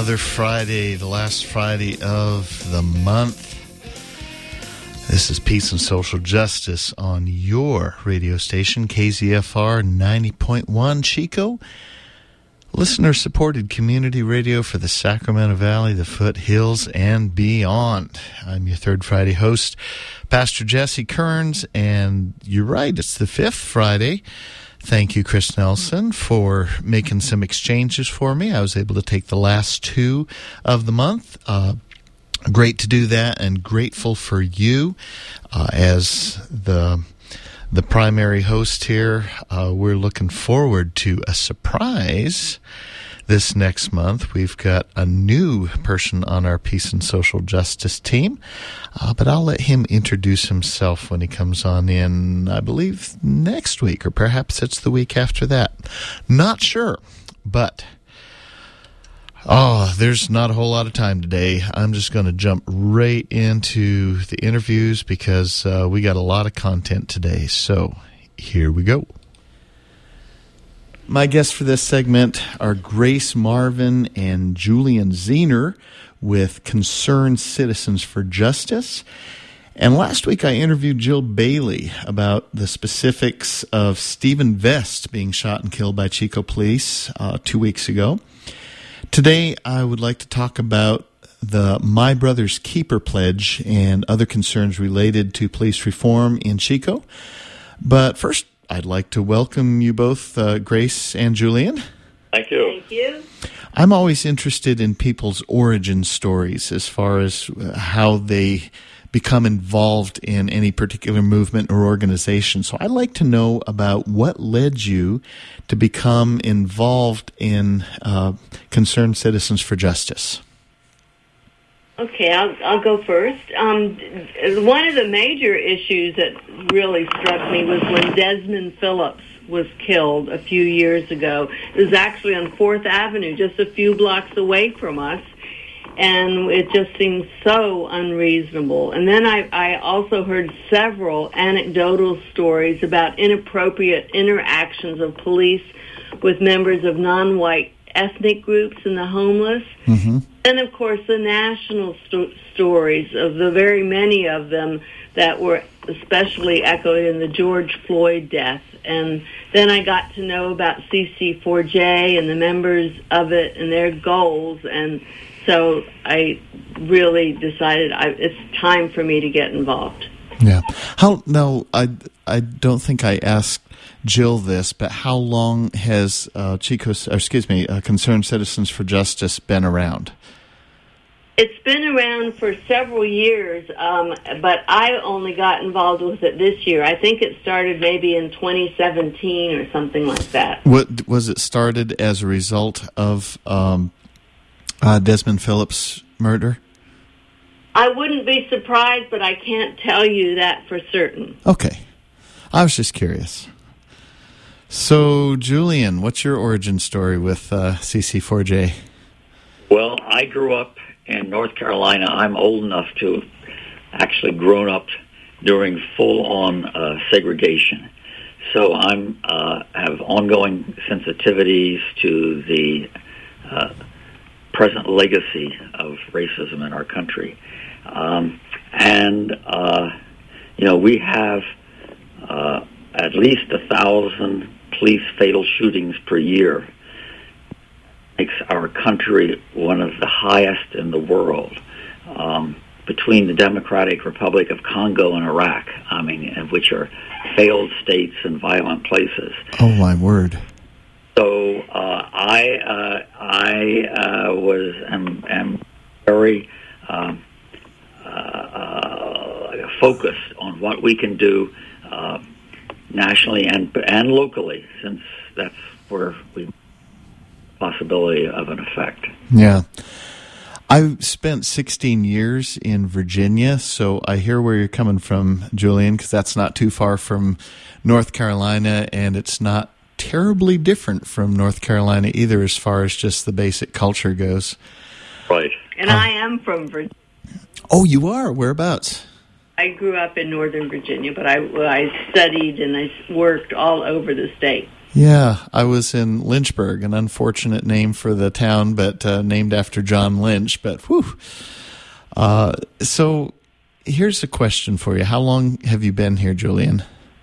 Another Friday, the last Friday of the month. This is Peace and Social Justice on your radio station, KZFR 90.1 Chico. Listener-supported community radio for the Sacramento Valley, the foothills, and beyond. I'm your third Friday host, Pastor Jesse Kearns, and you're right, it's the fifth Friday. Thank you, Chris Nelson, for making some exchanges for me. I was able to take the last two of the month. Great to do that, and grateful for you as the primary host here. We're looking forward to a surprise this next month. We've got a new person on our Peace and Social Justice team, but I'll let him introduce himself when he comes on in, I believe, next week, or perhaps it's the week after that. Not sure, but there's not a whole lot of time today. I'm just going to jump right into the interviews because we got a lot of content today. So here we go. My guests for this segment are Grace Marvin and Julian Zener with Concerned Citizens for Justice. And last week I interviewed Jill Bailey about the specifics of Stephen Vest being shot and killed by Chico police 2 weeks ago. Today I would like to talk about the My Brother's Keeper pledge and other concerns related to police reform in Chico. But first, I'd like to welcome you both, Grace and Julian. Thank you. Thank you. I'm always interested in people's origin stories as far as how they become involved in any particular movement or organization. So I'd like to know about what led you to become involved in Concerned Citizens for Justice. Okay, I'll go first. One of the major issues that really struck me was when Desmond Phillips was killed a few years ago. It was actually on 4th Avenue, just a few blocks away from us, and it just seemed so unreasonable. And then I also heard several anecdotal stories about inappropriate interactions of police with members of non-white ethnic groups and the homeless. Mm-hmm. And, of course, the national stories of the very many of them that were especially echoed in the George Floyd death. And then I got to know about CC4J and the members of it and their goals. And so I really decided it's time for me to get involved. Yeah. I don't think I asked Jill this, but how long has Concerned Citizens for Justice been around? It's been around for several years, but I only got involved with it this year. I think it started maybe in 2017 or something like that. What was it started as a result of Desmond Phillips' murder? I wouldn't be surprised, but I can't tell you that for certain. Okay. I was just curious. So, Julian, what's your origin story with CC4J? Well, I grew up in North Carolina. I'm old enough to actually grown up during full-on segregation. So I'm have ongoing sensitivities to the present legacy of racism in our country. We have at least 1,000 police fatal shootings per year. Makes our country one of the highest in the world, between the Democratic Republic of Congo and Iraq, which are failed states and violent places. Oh, my word. So am very focused on what we can do nationally and locally, since that's where we possibility of an effect. Yeah. I spent 16 years in Virginia, so I hear where you're coming from, Julian, because that's not too far from North Carolina, and it's not terribly different from North Carolina either as far as just the basic culture goes. Right. And I am from Virginia. Oh, you are? Whereabouts? I grew up in Northern Virginia, but I studied and I worked all over the state. Yeah, I was in Lynchburg, an unfortunate name for the town, but named after John Lynch. But whew. So here's a question for you. How long have you been here, Julian?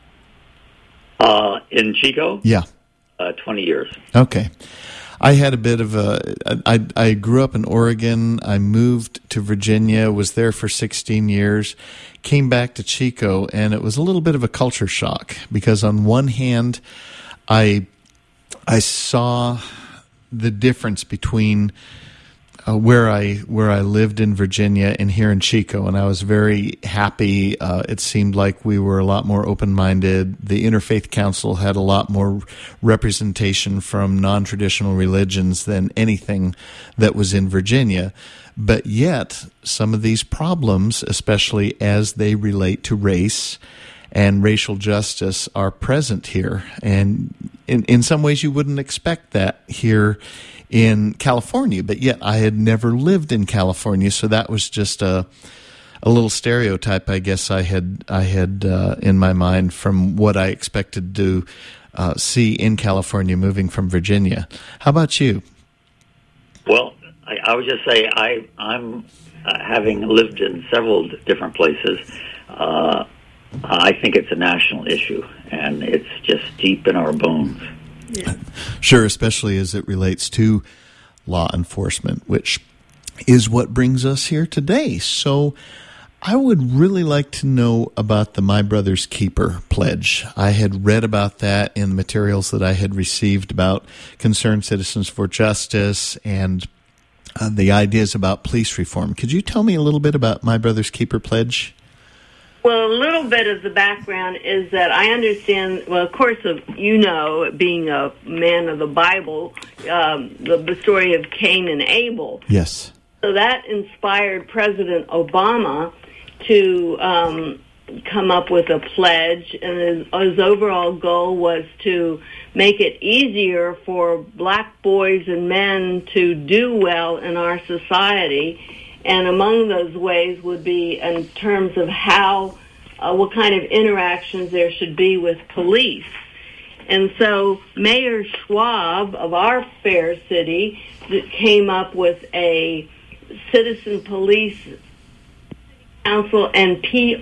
In Chico? Yeah. 20 years. Okay. I had a bit of I grew up in Oregon. I moved to Virginia, was there for 16 years, came back to Chico, and it was a little bit of a culture shock because on one hand, I saw the difference between where I lived in Virginia and here in Chico, and I was very happy. It seemed like we were a lot more open-minded. The Interfaith Council had a lot more representation from non-traditional religions than anything that was in Virginia. But yet, some of these problems, especially as they relate to race and racial justice, are present here. And in some ways, you wouldn't expect that here in California, but yet I had never lived in California, so that was just a little stereotype, I guess I had in my mind from what I expected to see in California moving from Virginia. How about you? Well, I would just say I'm having lived in several different places. I think it's a national issue, and it's just deep in our bones. Yeah. Sure, especially as it relates to law enforcement, which is what brings us here today. So I would really like to know about the My Brother's Keeper pledge. I had read about that in the materials that I had received about Concerned Citizens for Justice and the ideas about police reform. Could you tell me a little bit about My Brother's Keeper pledge? Well, a little bit of the background is that I understand, well, of course, being a man of the Bible, the story of Cain and Abel. Yes. So that inspired President Obama to come up with a pledge, and his overall goal was to make it easier for black boys and men to do well in our society. And among those ways would be in terms of what kind of interactions there should be with police. And so Mayor Schwab of our fair city came up with a Citizen Police Council and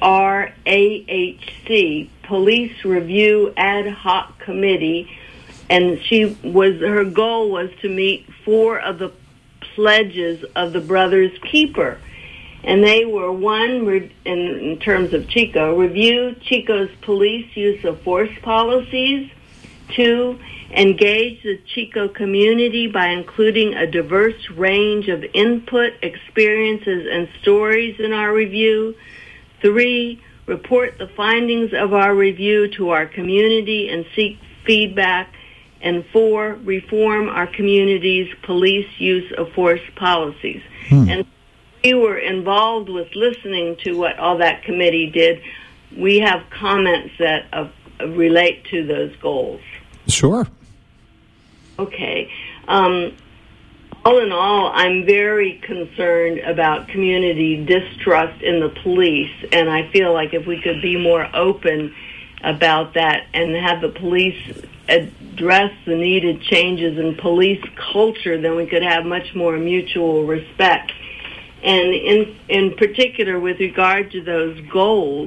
PRAHC, Police Review Ad Hoc Committee, and her goal was to meet 4 of the pledges of the Brothers Keeper. And they were, one, in terms of Chico, review Chico's police use of force policies. 2, engage the Chico community by including a diverse range of input, experiences, and stories in our review. 3, report the findings of our review to our community and seek feedback. And 4, reform our community's police use of force policies. And we were involved with listening to what all that committee did. We have comments that relate to those goals. Sure. Okay. All in all, I'm very concerned about community distrust in the police, and I feel like if we could be more open about that and have the police address the needed changes in police culture, then we could have much more mutual respect. And in particular, with regard to those goals,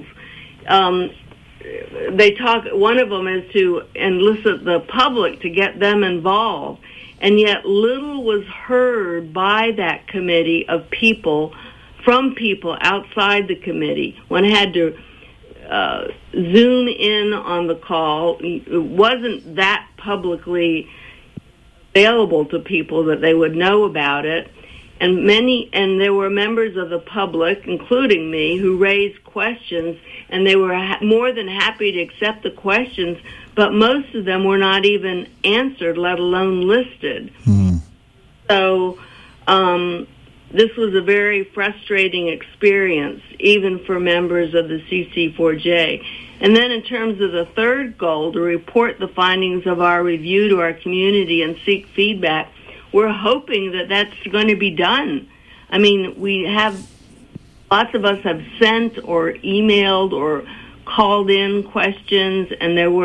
they talk. One of them is to enlist the public to get them involved, and yet little was heard by that committee from people outside the committee. One had to zoom in on the call. It wasn't that publicly available to people that they would know about it. And there were members of the public, including me, who raised questions, and they were more than happy to accept the questions, but most of them were not even answered, let alone listed. So this was a very frustrating experience, even for members of the CC4J. And then in terms of the third goal, to report the findings of our review to our community and seek feedback, we're hoping that that's going to be done. I mean, lots of us have sent or emailed or called in questions, and there were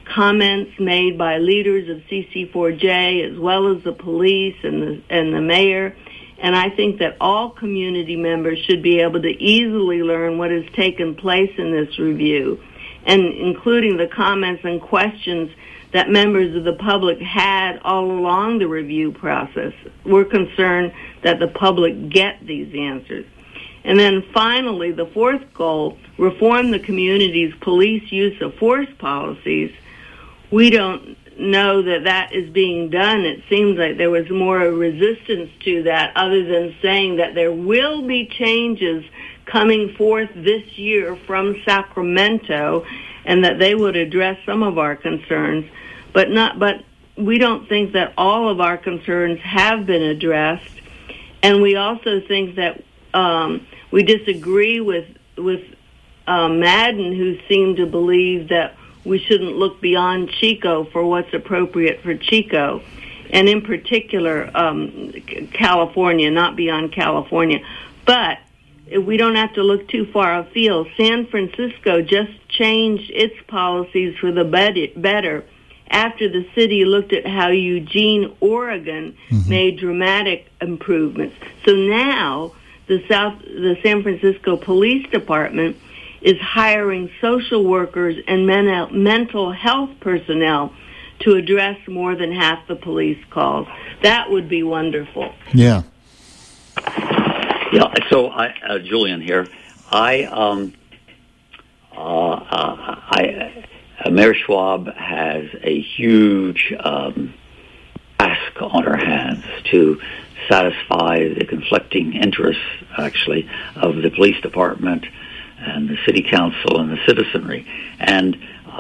comments made by leaders of CC4J as well as the police and the mayor. And I think that all community members should be able to easily learn what has taken place in this review, and including the comments and questions that members of the public had all along the review process. We're concerned that the public get these answers. And then finally, the fourth goal, reform the community's police use of force policies. We don't know that is being done. It seems like there was more resistance to that, other than saying that there will be changes coming forth this year from Sacramento and that they would address some of our concerns. But we don't think that all of our concerns have been addressed, and we also think that we disagree with Madden, who seemed to believe that we shouldn't look beyond Chico for what's appropriate for Chico, and in particular California, not beyond California. But we don't have to look too far afield. San Francisco just changed its policies for the better after the city looked at how Eugene, Oregon, made dramatic improvements. So now the San Francisco Police Department is hiring social workers and mental health personnel to address more than half the police calls. That would be wonderful. Yeah. Yeah. So, Julian here. Mayor Schwab has a huge task on her hands to satisfy the conflicting interests, actually, of the police department and the city council and the citizenry. And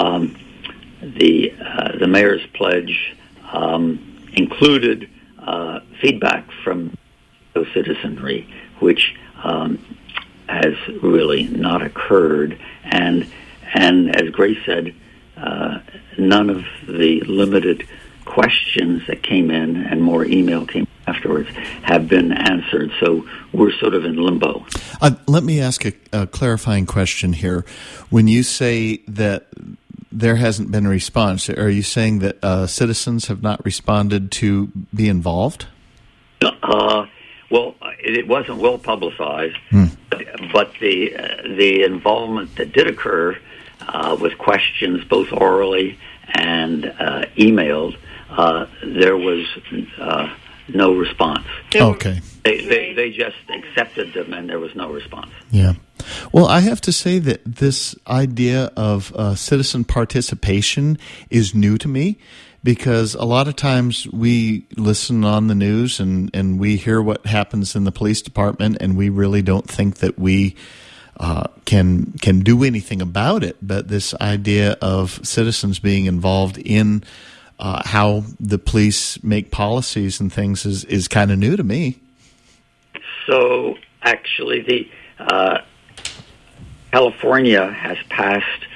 the mayor's pledge included feedback from the citizenry, which has really not occurred. And as Grace said, none of the limited questions that came in and more email came afterwards have been answered. So we're sort of in limbo. Let me ask a clarifying question here. When you say that there hasn't been a response, are you saying that citizens have not responded to be involved? Well, it wasn't well publicized, but the involvement that did occur with questions both orally and emailed, there was no response. Okay. They just accepted them, and there was no response. Yeah. Well, I have to say that this idea of citizen participation is new to me, because a lot of times we listen on the news and we hear what happens in the police department, and we really don't think that we can do anything about it. But this idea of citizens being involved in how the police make policies and things is kind of new to me. So actually, the California has passed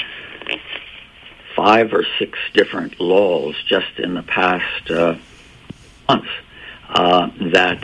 5 or 6 different laws just in the past months that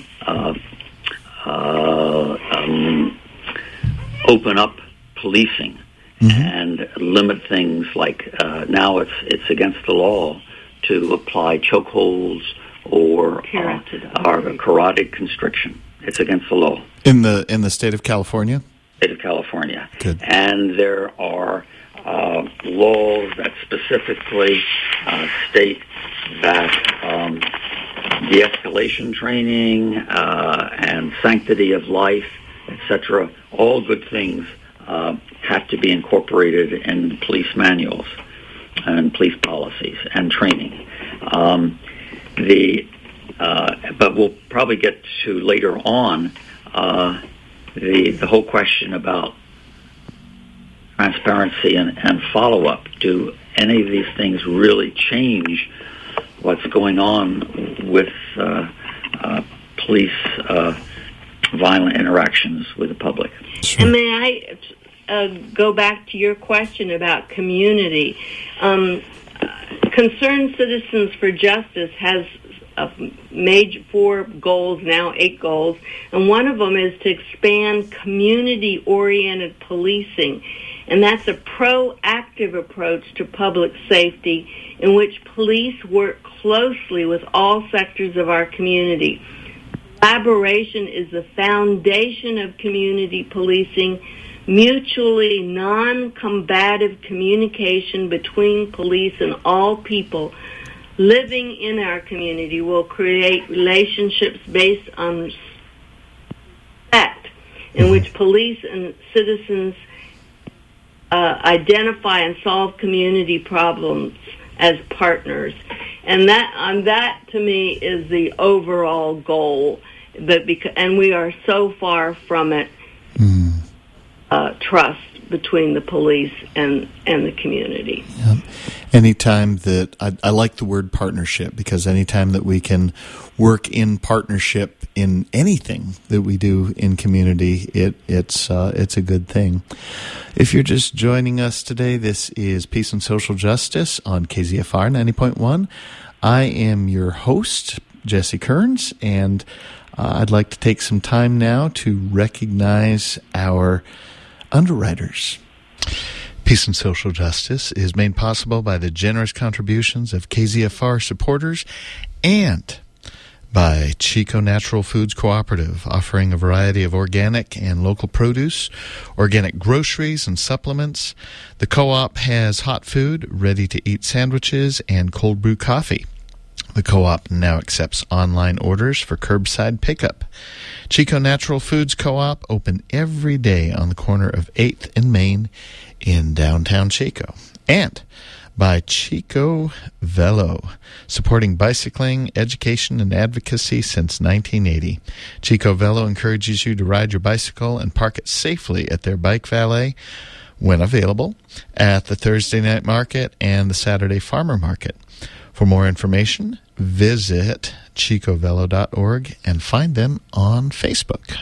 open up policing and limit things like now it's against the law to apply chokeholds or carotid constriction. It's against the law in the state of California. State of California. Good. And there are laws that specifically state that de-escalation training and sanctity of life, etc., all good things have to be incorporated in police manuals and police policies and training. But we'll probably get to later on the whole question about transparency and follow-up. Do any of these things really change what's going on with police violent interactions with the public? And may I go back to your question about community? Concerned Citizens for Justice has major 4 goals, now 8 goals, and one of them is to expand community-oriented policing. and that's a proactive approach to public safety in which police work closely with all sectors of our community. Collaboration is the foundation of community policing. Mutually non-combative communication between police and all people living in our community will create relationships based on respect, in which police and citizens identify and solve community problems as partners. And that to me is the overall goal. And we are so far from it. Trust between the police and the community. Yeah. Anytime that I like the word partnership, because anytime that we can work in partnership in anything that we do in community, it's a good thing. If you're just joining us today, this is Peace and Social Justice on KZFR 90.1. I am your host, Jesse Kearns, and I'd like to take some time now to recognize our underwriters. Peace and Social Justice is made possible by the generous contributions of KZFR supporters and by Chico Natural Foods Cooperative, offering a variety of organic and local produce, organic groceries and supplements. The co-op has hot food, ready-to-eat sandwiches, and cold brew coffee. The co-op now accepts online orders for curbside pickup. Chico Natural Foods Co-op, open every day on the corner of 8th and Main in downtown Chico. And by Chico Velo, supporting bicycling, education, and advocacy since 1980. Chico Velo encourages you to ride your bicycle and park it safely at their bike valet when available at the Thursday night market and the Saturday farmer market. For more information, visit chicovelo.org and find them on Facebook.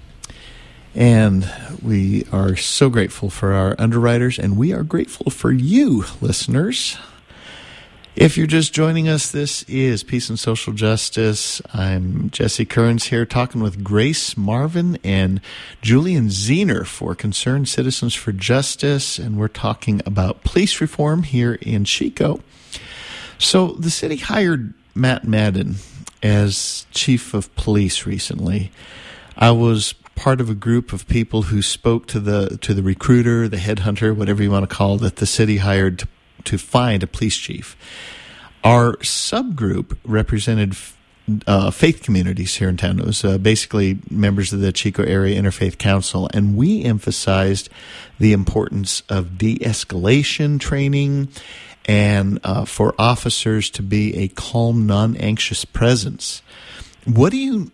And we are so grateful for our underwriters, and we are grateful for you, listeners. If you're just joining us, this is Peace and Social Justice. I'm Jesse Kearns here talking with Grace Marvin and Julian Zener for Concerned Citizens for Justice, and we're talking about police reform here in Chico. So the city hired Matt Madden as chief of police recently. I was part of a group of people who spoke to the recruiter, the headhunter, whatever you want to call it, that the city hired to find a police chief. Our subgroup represented faith communities here in town. It was basically members of the Chico Area Interfaith Council, and we emphasized the importance of de-escalation training and for officers to be a calm, non-anxious presence. What do you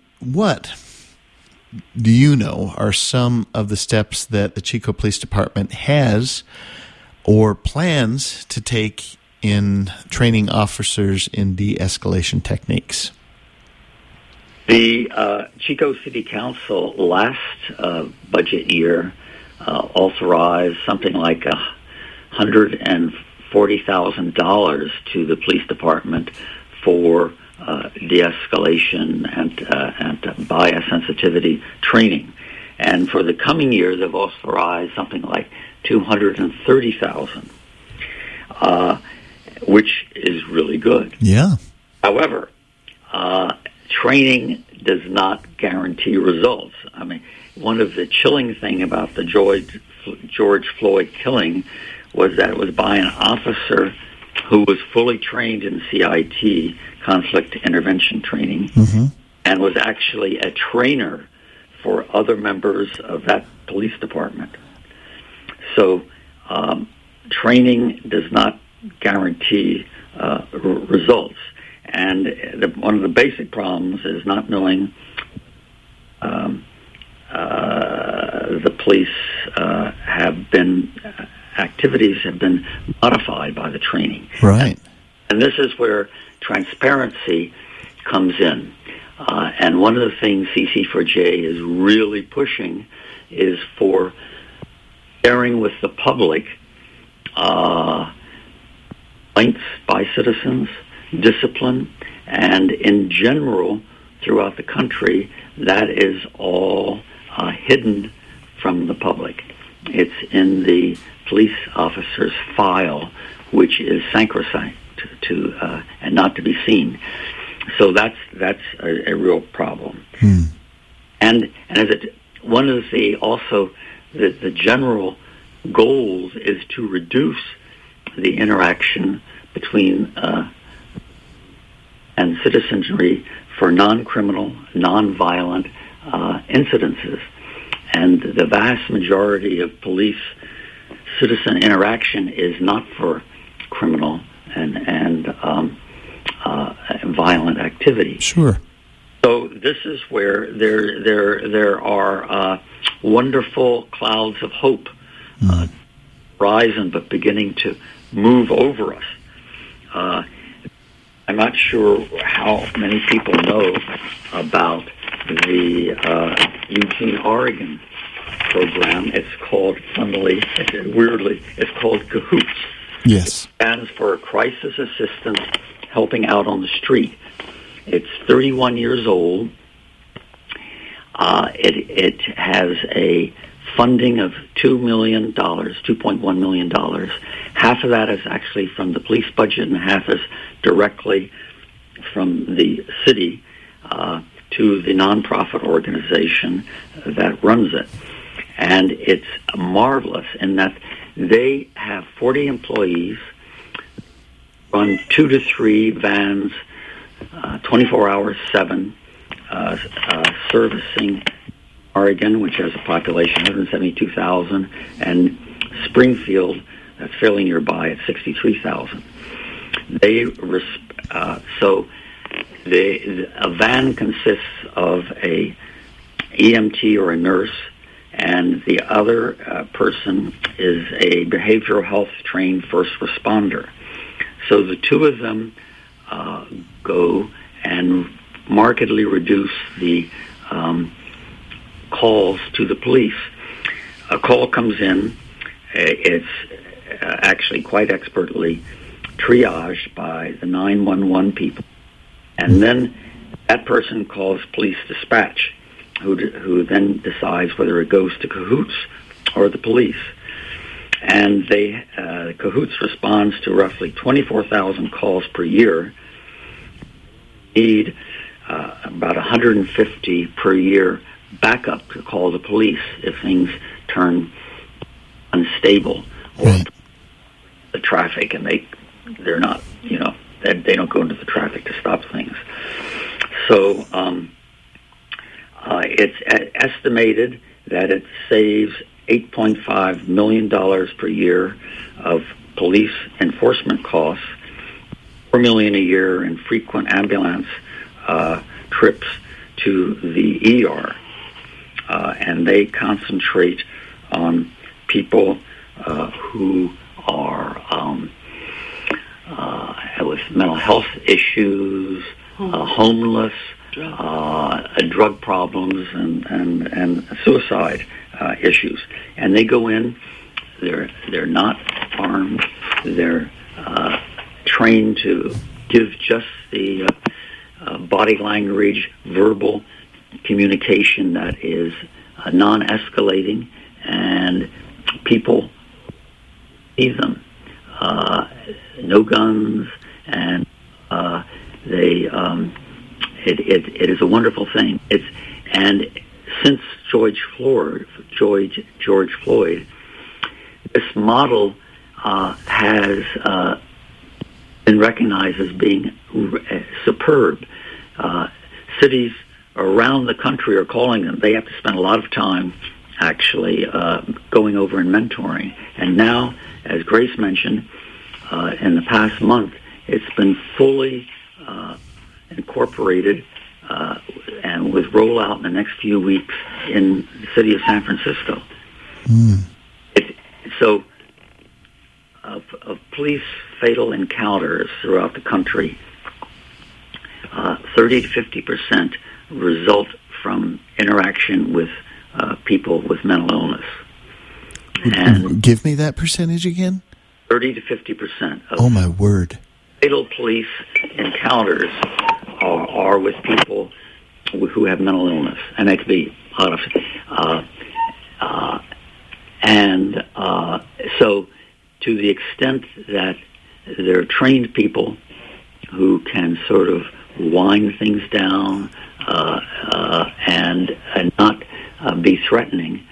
know are some of the steps that the Chico Police Department has or plans to take in training officers in de-escalation techniques? The Chico City Council last budget year authorized something like $140,000 to the police department for de-escalation and bias sensitivity training. And for the coming year, they've authorized something like $230,000, which is really good. Yeah. However, training does not guarantee results. I mean, one of the chilling thing about the George Floyd killing was that it was by an officer who was fully trained in CIT, conflict intervention training, and was actually a trainer for other members of that police department. So training does not guarantee results. And one of the basic problems is not knowing the police activities have been modified by the training. Right. And this is where transparency comes in. And one of the things CC4J is really pushing is for sharing with the public complaints by citizens, discipline, and in general, throughout the country, that is all hidden from the public. It's in the police officer's file, which is sacrosanct to and not to be seen. So that's a real problem. And as one of the general goals is to reduce the interaction between and citizenry for non-criminal, non-violent incidences. And the vast majority of police-citizen interaction is not for criminal and violent activity. Sure. So this is where there are wonderful clouds of hope rising, but beginning to move over us. I'm not sure how many people know about the Eugene, Oregon program. It's called, it's called CAHOOTS. Yes. It stands for Crisis Assistance Helping Out on the Street. It's 31 years old. It has a funding of $2.1 million. Half of that is actually from the police budget, and half is directly from the city to the nonprofit organization that runs it. And it's marvelous in that they have 40 employees, run 2 to 3 vans, 24 hours, 7, servicing Oregon, which has a population of 172,000, and Springfield, that's fairly nearby, at 63,000. A van consists of a EMT or a nurse, and the other person is a behavioral health trained first responder. So the two of them go and markedly reduce the calls to the police. A call comes in, it's actually quite expertly triaged by the 911 people, and then that person calls police dispatch, who then decides whether it goes to CAHOOTS or the police. And CAHOOTS responds to roughly 24,000 calls per year. Need about 150 per year backup to call the police if things turn unstable or the traffic, and they're not, they don't go into the traffic to stop things. So it's estimated that it saves $8.5 million per year of police enforcement costs, $4 million a year in frequent ambulance trips to the ER. And they concentrate on people who are with mental health issues, homeless, drug problems, and suicide issues. And they go in. They're not armed. They're trained to give just the body language, verbal communication that is non-escalating, and people see them. No guns, and it is a wonderful thing. And since George Floyd, this model has been recognized as being superb. Cities around the country are calling them. They have to spend a lot of time actually going over and mentoring. And now, as Grace mentioned, in the past month, it's been fully incorporated and with rollout in the next few weeks in the city of San Francisco. So of police fatal encounters throughout the country, 30 to 50% result from interaction with people with mental illness. And give me that percentage again. 30 to 50% of oh my word, fatal police encounters are with people who have mental illness, and that could be a lot of. So to the extent that there are trained people who can sort of wind things down and not be threatening,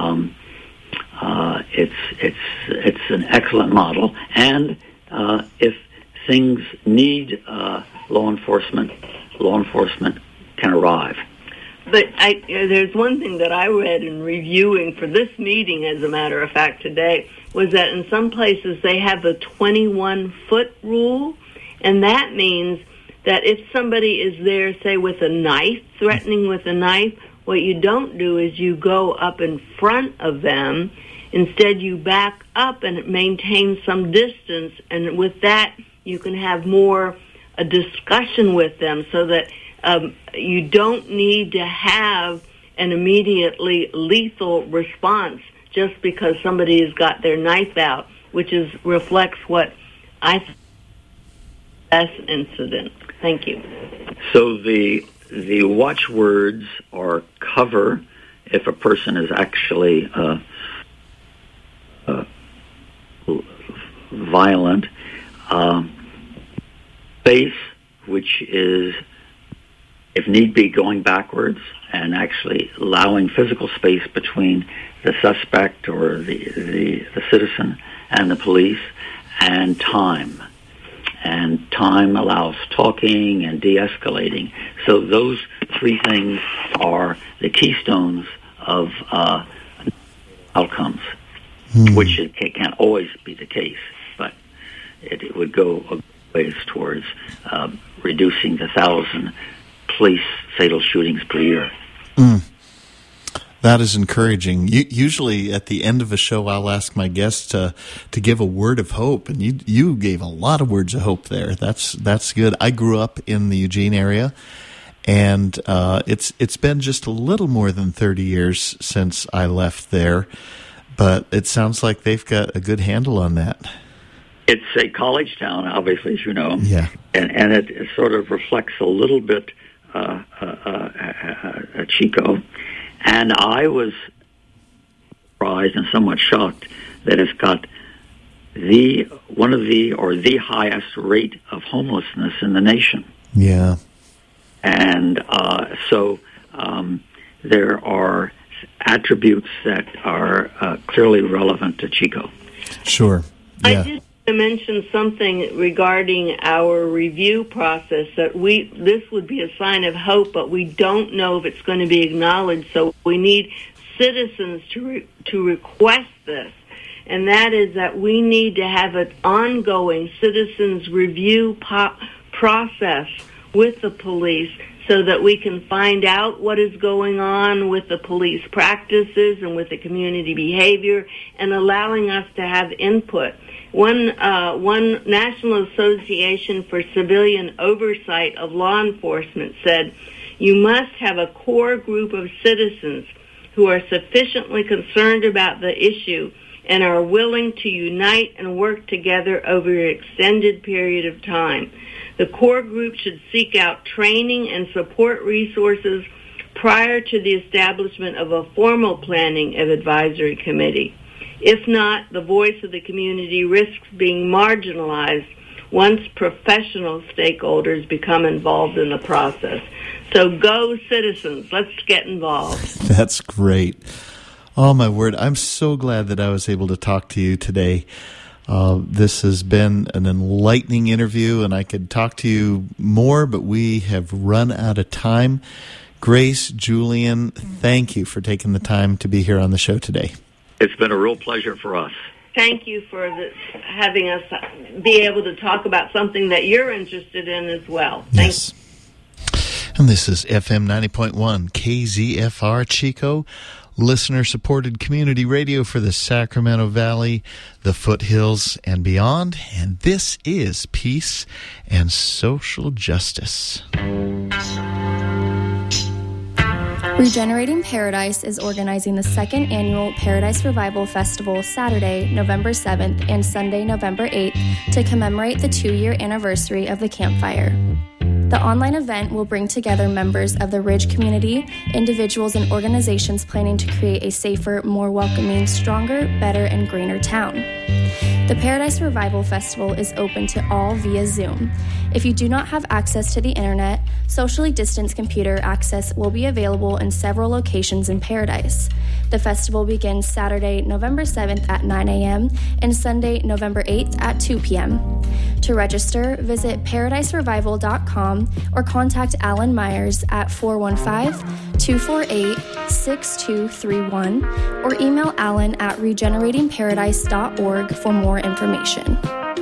it's an excellent model. And if things need law enforcement can arrive. But there's one thing that I read in reviewing for this meeting, as a matter of fact, today, was that in some places they have the 21-foot rule, and that means that if somebody is there, say, with a knife, threatening with a knife, what you don't do is you go up in front of them. Instead, you back up and maintain some distance, and with that, you can have more a discussion with them so that you don't need to have an immediately lethal response just because somebody has got their knife out, which reflects what I think is an incident. Thank you. So the watchwords are cover if a person is actually violent, space, which is, if need be, going backwards and actually allowing physical space between the suspect or the citizen and the police, and time. And time allows talking and de-escalating. So those three things are the keystones of outcomes, which it can't always be the case, but it would go a ways towards reducing the 1,000 police fatal shootings per year. That is encouraging. Usually at the end of a show, I'll ask my guests to give a word of hope, and you gave a lot of words of hope there. That's good. I grew up in the Eugene area, and it's been just a little more than 30 years since I left there, but it sounds like they've got a good handle on that. It's a college town, obviously, as you know, yeah, and it sort of reflects a little bit Chico. And I was surprised and somewhat shocked that it's got the highest rate of homelessness in the nation. Yeah. And so there are attributes that are clearly relevant to Chico. Sure. Yeah. I did mention something regarding our review process, that this would be a sign of hope, but we don't know if it's going to be acknowledged, so we need citizens to request this, and that is that we need to have an ongoing citizens review process with the police so that we can find out what is going on with the police practices and with the community behavior, and allowing us to have input. One National Association for Civilian Oversight of Law Enforcement said, you must have a core group of citizens who are sufficiently concerned about the issue and are willing to unite and work together over an extended period of time. The core group should seek out training and support resources prior to the establishment of a formal planning of advisory committee. If not, the voice of the community risks being marginalized once professional stakeholders become involved in the process. So go citizens, let's get involved. That's great. Oh, my word. I'm so glad that I was able to talk to you today. This has been an enlightening interview, and I could talk to you more, but we have run out of time. Grace, Julian, thank you for taking the time to be here on the show today. It's been a real pleasure for us. Thank you for having us be able to talk about something that you're interested in as well. Yes. And this is FM 90.1 KZFR Chico, listener-supported community radio for the Sacramento Valley, the foothills, and beyond. And this is Peace and Social Justice. Regenerating Paradise is organizing the second annual Paradise Revival Festival Saturday, November 7th and Sunday, November 8th to commemorate the 2-year anniversary of the campfire. The online event will bring together members of the Ridge community, individuals and organizations planning to create a safer, more welcoming, stronger, better, and greener town. The Paradise Revival Festival is open to all via Zoom. If you do not have access to the internet, socially distanced computer access will be available in several locations in Paradise. The festival begins Saturday, November 7th at 9 a.m. and Sunday, November 8th at 2 p.m. To register, visit paradiserevival.com or contact Alan Myers at 415-248-6231 or email Alan at regeneratingparadise.org for more information.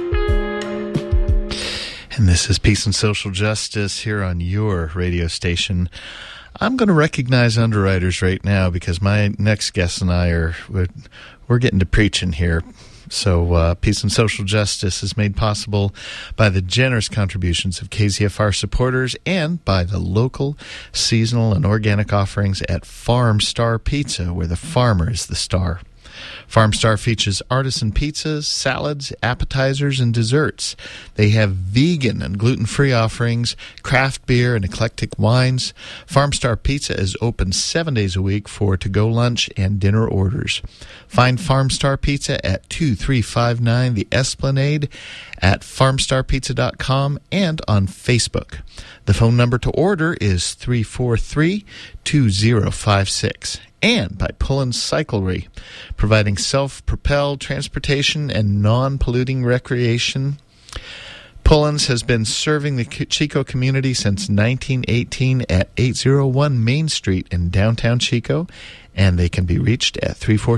And this is Peace and Social Justice here on your radio station. I'm going to recognize underwriters right now because my next guest and I we're getting to preaching here. So Peace and Social Justice is made possible by the generous contributions of KZFR supporters and by the local, seasonal, and organic offerings at Farm Star Pizza, where the farmer is the star. Farm Star features artisan pizzas, salads, appetizers, and desserts. They have vegan and gluten-free offerings, craft beer, and eclectic wines. Farm Star Pizza is open 7 days a week for to-go lunch and dinner orders. Find Farm Star Pizza at 2359 The Esplanade, at farmstarpizza.com, and on Facebook. The phone number to order is 343-2056. And by Pullens Cyclery, providing self-propelled transportation and non-polluting recreation. Pullens has been serving the Chico community since 1918 at 801 Main Street in downtown Chico, and they can be reached at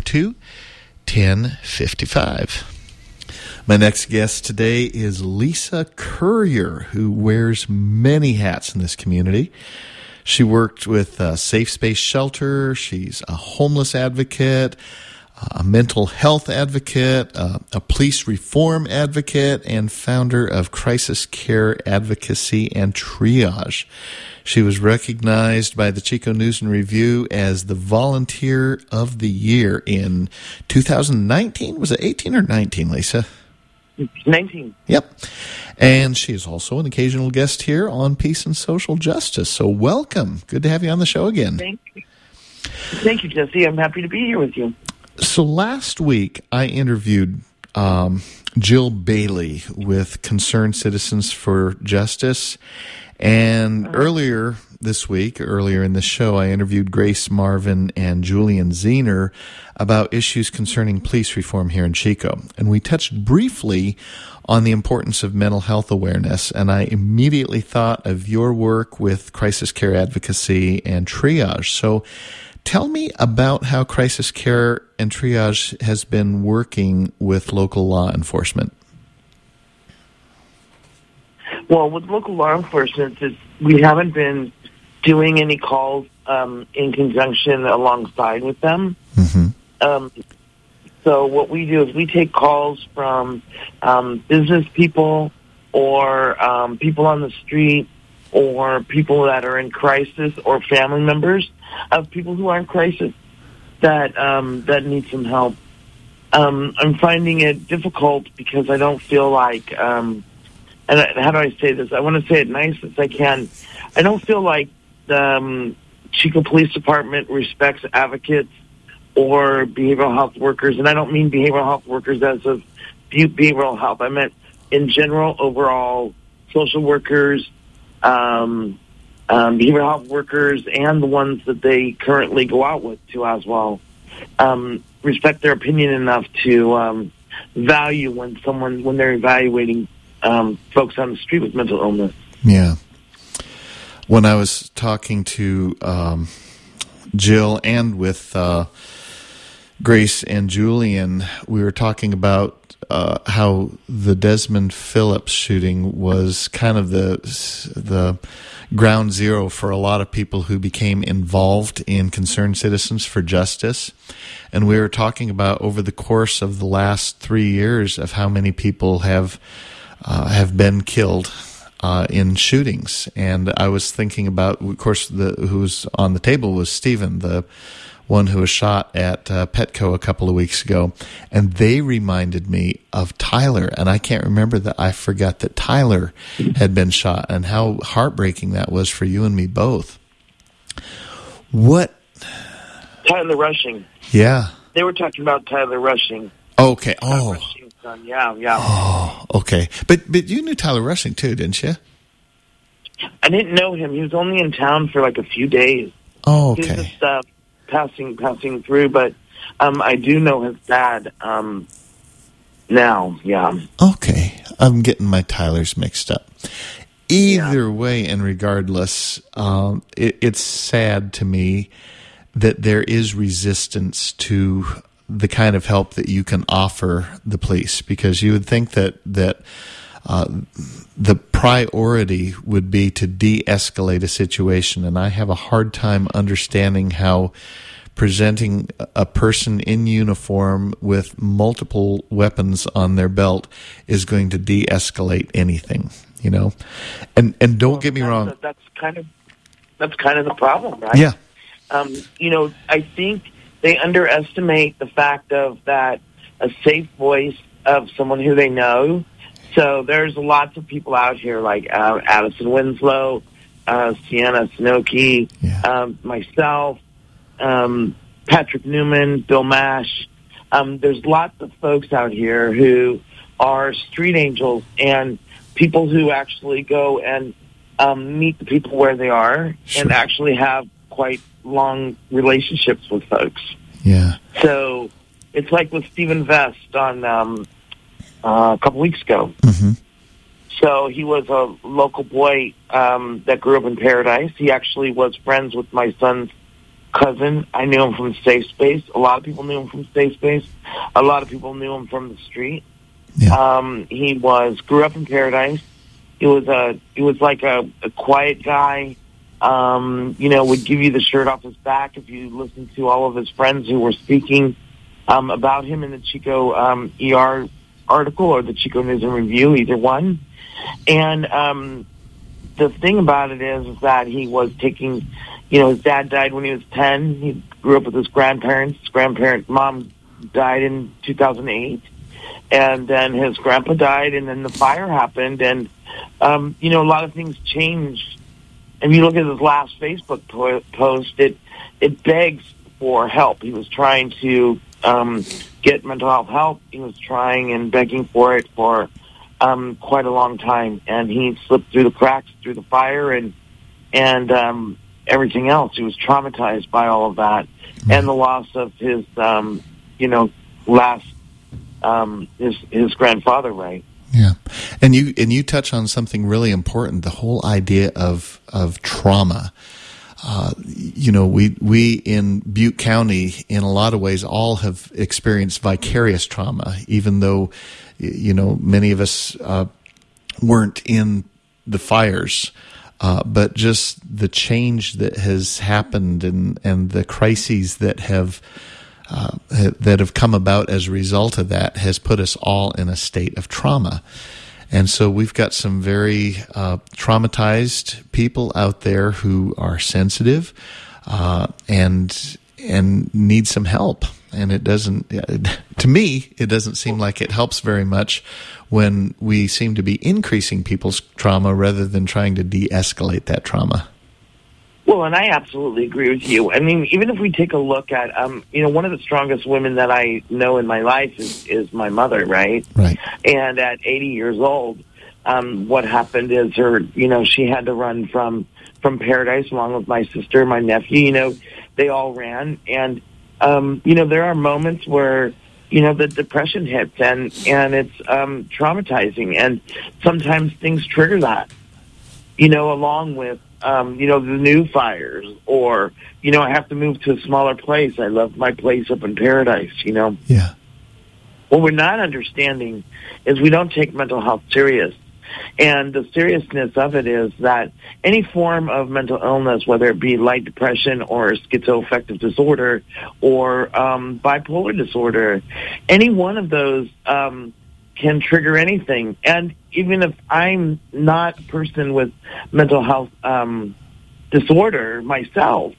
342-1055. My next guest today is Lisa Currier, who wears many hats in this community. She worked with Safe Space Shelter. She's a homeless advocate, a mental health advocate, a police reform advocate, and founder of Crisis Care Advocacy and Triage. She was recognized by the Chico News and Review as the Volunteer of the Year in 2019. Was it 18 or 19, Lisa? 19. Yep. And she is also an occasional guest here on Peace and Social Justice. So welcome. Good to have you on the show again. Thank you. Thank you, Jesse. I'm happy to be here with you. So last week I interviewed Jill Bailey with Concerned Citizens for Justice. And earlier in the show, I interviewed Grace Marvin and Julian Zener about issues concerning police reform here in Chico. And we touched briefly on the importance of mental health awareness, and I immediately thought of your work with Crisis Care Advocacy and Triage. So tell me about how Crisis Care and Triage has been working with local law enforcement. Well, with local law enforcement, we haven't been doing any calls in conjunction alongside with them. Mm-hmm. So what we do is we take calls from business people or people on the street or people that are in crisis or family members of people who are in crisis that need some help. I'm finding it difficult because I don't feel like, and how do I say this? I want to say it nice as I can. I don't feel like the Chico Police Department respects advocates or behavioral health workers, and I don't mean behavioral health workers as of behavioral health. I meant in general, overall, social workers, behavioral health workers, and the ones that they currently go out with too as well. Respect their opinion enough to value when they're evaluating folks on the street with mental illness. Yeah. When I was talking to Jill and with Grace and Julian, we were talking about how the Desmond Phillips shooting was kind of the ground zero for a lot of people who became involved in Concerned Citizens for Justice. And we were talking about over the course of the last 3 years of how many people have been killed in shootings. And I was thinking about, of course, who's on the table was Stephen, one who was shot at Petco a couple of weeks ago, and they reminded me of Tyler, and I can't remember that. I forgot that Tyler had been shot, and how heartbreaking that was for you and me both. What? Tyler Rushing. Yeah. They were talking about Tyler Rushing. Okay. Oh. Rushing's son. Yeah. Oh, okay. But you knew Tyler Rushing too, didn't you? I didn't know him. He was only in town for like a few days. Oh, okay. He was just passing through, but I do know his dad now. Yeah. Okay. I'm getting my Tylers mixed up. Either way, and regardless, it's sad to me that there is resistance to the kind of help that you can offer the police, because you would think that the priority would be to de-escalate a situation, and I have a hard time understanding how presenting a person in uniform with multiple weapons on their belt is going to de-escalate anything, you know. And don't get me wrong. That's kind of the problem, right? Yeah. I think they underestimate the fact of that a safe voice of someone who they know. So there's lots of people out here like Addison Winslow, Sienna Sinoki, myself, Patrick Newman, Bill Mash. There's lots of folks out here who are street angels and people who actually go and meet the people where they are and actually have quite long relationships with folks. Yeah. So it's like with Stephen Vest on a couple weeks ago. Mm-hmm. So he was a local boy that grew up in Paradise. He actually was friends with my son's cousin. I knew him from Safe Space. A lot of people knew him from Safe Space. A lot of people knew him from the street. Yeah. He grew up in Paradise. He was like a quiet guy. Would give you the shirt off his back if you listen to all of his friends who were speaking about him in the Chico ER article or the Chico News and Review, either one. And the thing about it is that he was taking, his dad died when he was 10. He grew up with his grandparents. His grandparent mom died in 2008. And then his grandpa died, and then the fire happened. And, a lot of things changed. If you look at his last Facebook post, it begs for help. He was trying to get mental health help. He was trying and begging for it for quite a long time, and he slipped through the cracks through the fire and everything else. He was traumatized by all of that and the loss of his his grandfather, right? Yeah, and you touch on something really important: the whole idea of trauma. We in Butte County, in a lot of ways, all have experienced vicarious trauma, even though, many of us weren't in the fires. But just the change that has happened and the crises that have come about as a result of that has put us all in a state of trauma. And so we've got some very traumatized people out there who are sensitive and need some help. And it doesn't, to me, it doesn't seem like it helps very much when we seem to be increasing people's trauma rather than trying to de-escalate that trauma. Well, and I absolutely agree with you. I mean, even if we take a look at, one of the strongest women that I know in my life is my mother, right? Right. And at 80 years old, what happened is she had to run from Paradise along with my sister, my nephew. They all ran. And, there are moments where, the depression hits and it's traumatizing. And sometimes things trigger that, along with, the new fires or, I have to move to a smaller place. I love my place up in Paradise, Yeah. What we're not understanding is we don't take mental health serious. And the seriousness of it is that any form of mental illness, whether it be light depression or schizoaffective disorder or bipolar disorder, any one of those can trigger anything. And even if I'm not a person with mental health disorder myself,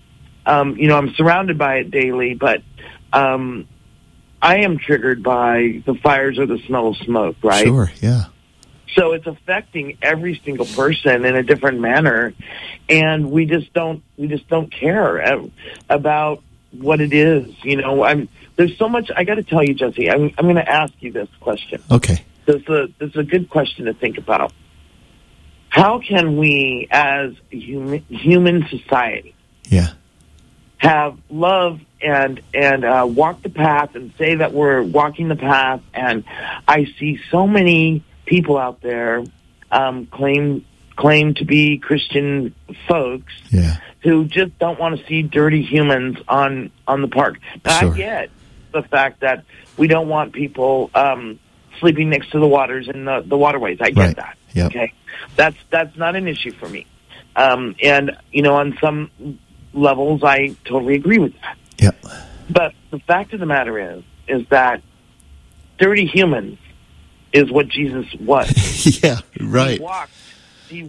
I'm surrounded by it daily, but I am triggered by the fires or the smell of smoke, right? Sure, yeah. So it's affecting every single person in a different manner, and we just don't care about what it is. There's so much. I got to tell you, Jesse. I'm going to ask you this question. Okay. This is a good question to think about. How can we, as a human society, have love and walk the path and say that we're walking the path? And I see so many people out there claim to be Christian folks who just don't want to see dirty humans on the park. Now, Sure. I get the fact that we don't want people sleeping next to the waters and the waterways. I get that. Yep. Okay, that's not an issue for me. And on some levels, I totally agree with that. Yep. But the fact of the matter is that dirty humans is what Jesus was. Yeah, right. He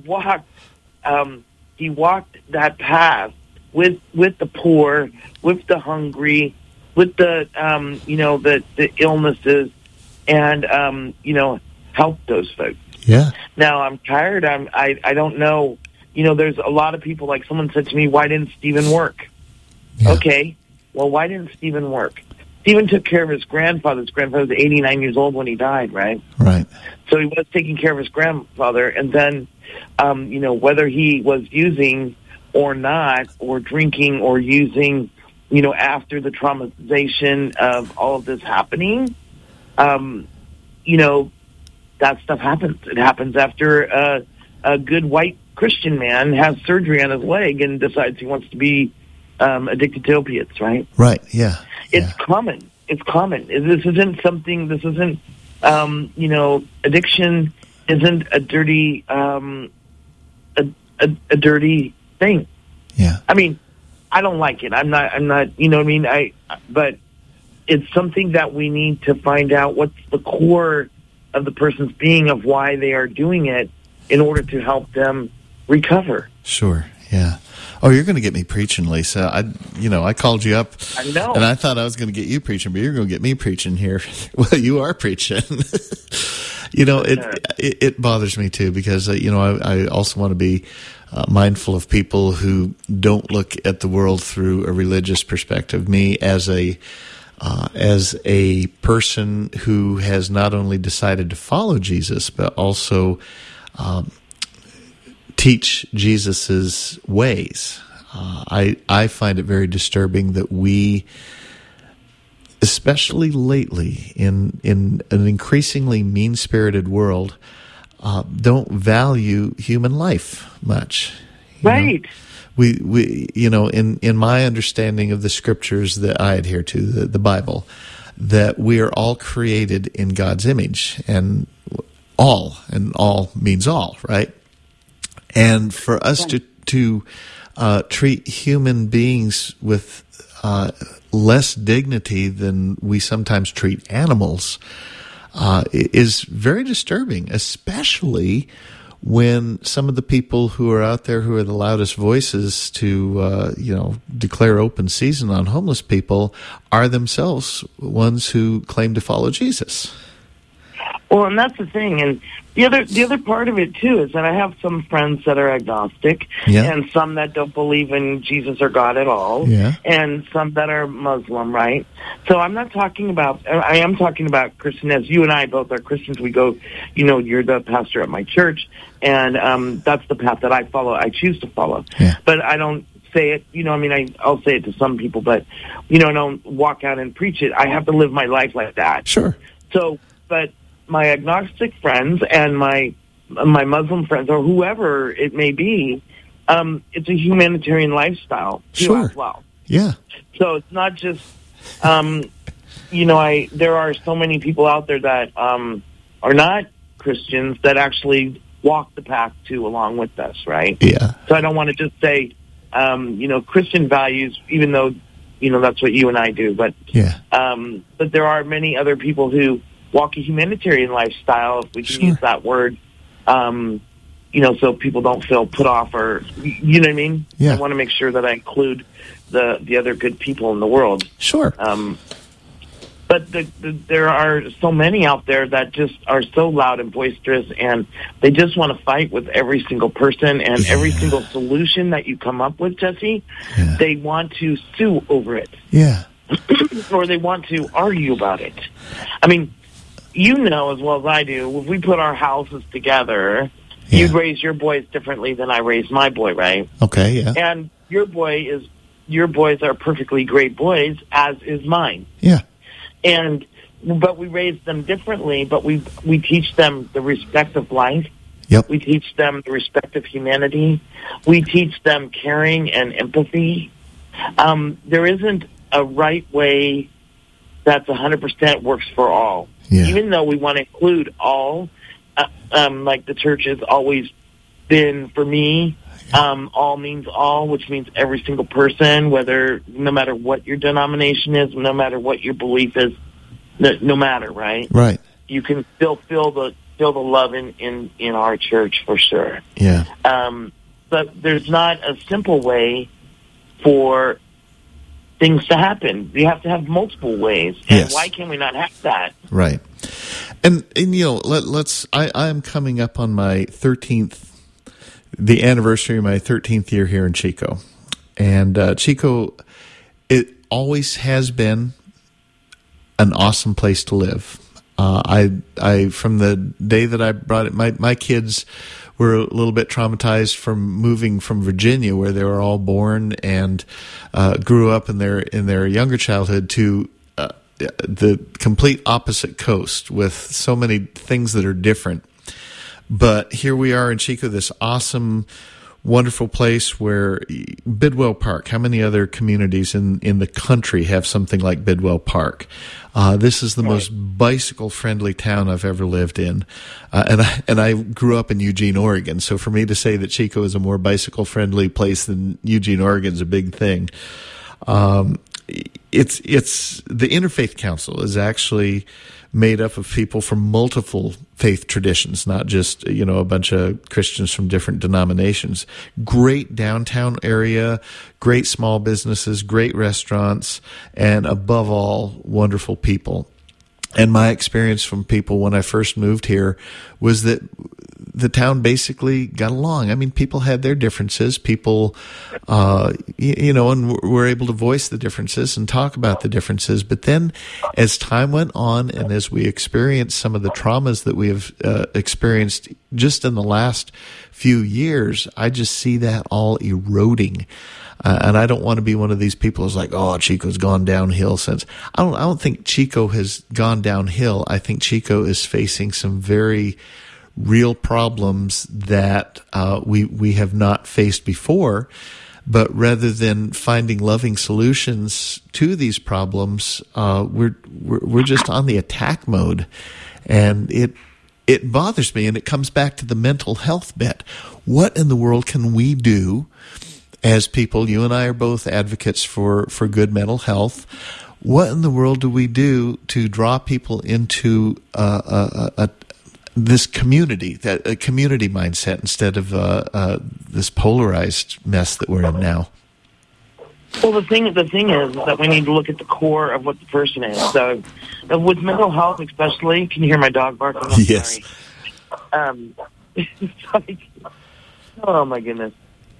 walked that path with the poor, with the hungry, with the the illnesses, and helped those folks. Yeah. Now I'm tired. I don't know. There's a lot of people. Like someone said to me, "Why didn't Stephen work?" Yeah. Okay, well, why didn't Stephen work? Stephen took care of his grandfather. His grandfather was 89 years old when he died, right? Right. So he was taking care of his grandfather, and then, whether he was using or not, or drinking or using, after the traumatization of all of this happening, that stuff happens. It happens after a good white Christian man has surgery on his leg and decides he wants to be addicted to opiates, right? Right, yeah. It's common. It's common. This isn't, addiction isn't a dirty, a dirty thing. Yeah. I mean, I don't like it. I'm not, but it's something that we need to find out what's the core of the person's being, of why they are doing it, in order to help them recover. Sure, yeah. Oh, you're going to get me preaching, Lisa. I called you up. I know. And I thought I was going to get you preaching, but you're going to get me preaching here. Well, you are preaching. It bothers me too, because, I also want to be mindful of people who don't look at the world through a religious perspective. Me as a person who has not only decided to follow Jesus, but also teach Jesus's ways. I find it very disturbing that we, especially lately, in an increasingly mean-spirited world, don't value human life much. Right. We in my understanding of the scriptures that I adhere to, the Bible, that we are all created in God's image, and all means all, right? And for us to treat human beings with less dignity than we sometimes treat animals is very disturbing, especially when some of the people who are out there who are the loudest voices to declare open season on homeless people are themselves ones who claim to follow Jesus. Well, and that's the thing. And the other part of it too is that I have some friends that are agnostic, and some that don't believe in Jesus or God at all, and some that are Muslim, right? So I'm not talking about. I am talking about Christian. As you and I both are Christians, we go. You're the pastor at my church, and that's the path that I follow. I choose to follow, but I don't say it. I'll say it to some people, but I don't walk out and preach it. I have to live my life like that. Sure. So, but my agnostic friends and my Muslim friends, or whoever it may be, it's a humanitarian lifestyle too, as well. Yeah. So it's not just, there are so many people out there that are not Christians that actually walk the path too along with us, right? Yeah. So I don't want to just say, Christian values, even though, that's what you and I do, but there are many other people who walk a humanitarian lifestyle, if we can use that word, so people don't feel put off, or, you know what I mean? Yeah. I want to make sure that I include the other good people in the world. Sure. But there are so many out there that just are so loud and boisterous, and they just want to fight with every single person and every single solution that you come up with, Jesse. Yeah. They want to sue over it. Yeah. Or they want to argue about it. I mean, you know as well as I do, if we put our houses together, you'd raise your boys differently than I raised my boy, right? Okay, yeah. And your boys are perfectly great boys, as is mine. Yeah. But we raise them differently, but we teach them the respect of life. Yep. We teach them the respect of humanity. We teach them caring and empathy. There isn't a right way that's 100% works for all. Yeah. Even though we want to include all, like the church has always been for me, all means all, which means every single person, no matter what your denomination is, no matter what your belief is, no matter, right? Right. You can still feel the love in our church for sure. Yeah. But there's not a simple way for things to happen. You have to have multiple ways. And yes. Why can we not have that? Right. And you know, I'm coming up on my 13th, the anniversary of my 13th year here in Chico. And Chico, it always has been an awesome place to live. I from the day that I brought it, my kids were a little bit traumatized from moving from Virginia, where they were all born and grew up in their younger childhood, to the complete opposite coast with so many things that are different. But here we are in Chico, this awesome, wonderful place where Bidwell Park. How many other communities in the country have something like Bidwell Park? This is the most bicycle-friendly town I've ever lived in, and I grew up in Eugene, Oregon. So for me to say that Chico is a more bicycle-friendly place than Eugene, Oregon is a big thing. It's the Interfaith Council is actually made up of people from multiple faith traditions, not just, a bunch of Christians from different denominations. Great downtown area, great small businesses, great restaurants, and above all, wonderful people. And my experience from people when I first moved here was that the town basically got along. I mean, people had their differences. People, and were able to voice the differences and talk about the differences. But then as time went on and as we experienced some of the traumas that we have experienced just in the last few years, I just see that all eroding. And I don't want to be one of these people who's like, oh, Chico's gone downhill since. I don't think Chico has gone downhill. I think Chico is facing some very real problems that we have not faced before. But rather than finding loving solutions to these problems, we're just on the attack mode, and it bothers me. And it comes back to the mental health bit. What in the world can we do as people? You and I are both advocates for good mental health. What in the world do we do to draw people into this community, a community mindset, instead of this polarized mess that we're in now? Well, the thing is that we need to look at the core of what the person is. So, with mental health, especially, can you hear my dog barking? Yes. It's like, oh my goodness.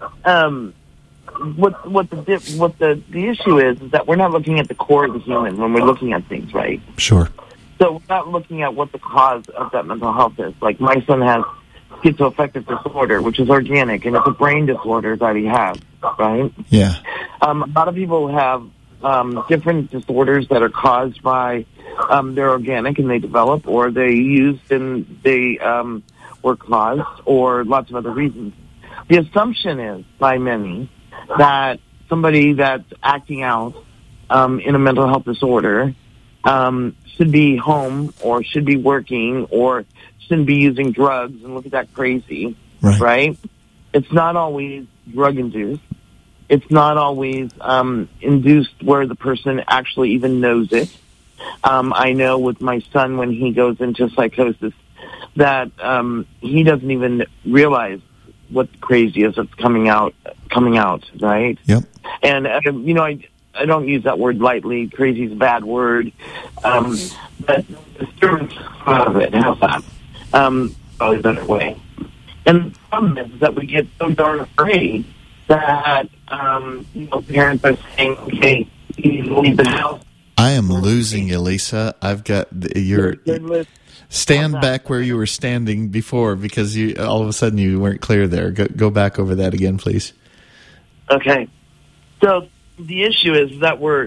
What the issue is that we're not looking at the core of the human when we're looking at things, right? Sure. So we're not looking at what the cause of that mental health is. Like, my son has schizoaffective disorder, which is organic, and it's a brain disorder that he has, right? Yeah. A lot of people have different disorders that are caused by they're organic and they develop, or they used and they were caused, or lots of other reasons. The assumption is by many that somebody that's acting out in a mental health disorder should be home or should be working or shouldn't be using drugs, and look at that crazy, right? It's not always drug-induced. It's not always induced where the person actually even knows it. I know with my son, when he goes into psychosis, that he doesn't even realize what crazy is that's coming out, right? Yep. And I don't use that word lightly. Crazy is a bad word, but disturbance of it. How's that? Probably a better way. And the problem is that we get so darn afraid that parents are saying, "Okay, you need to leave the house." I am losing you, Lisa. I've got your stand back where you were standing before, because you all of a sudden you weren't clear there. Go back over that again, please. Okay. So the issue is that we're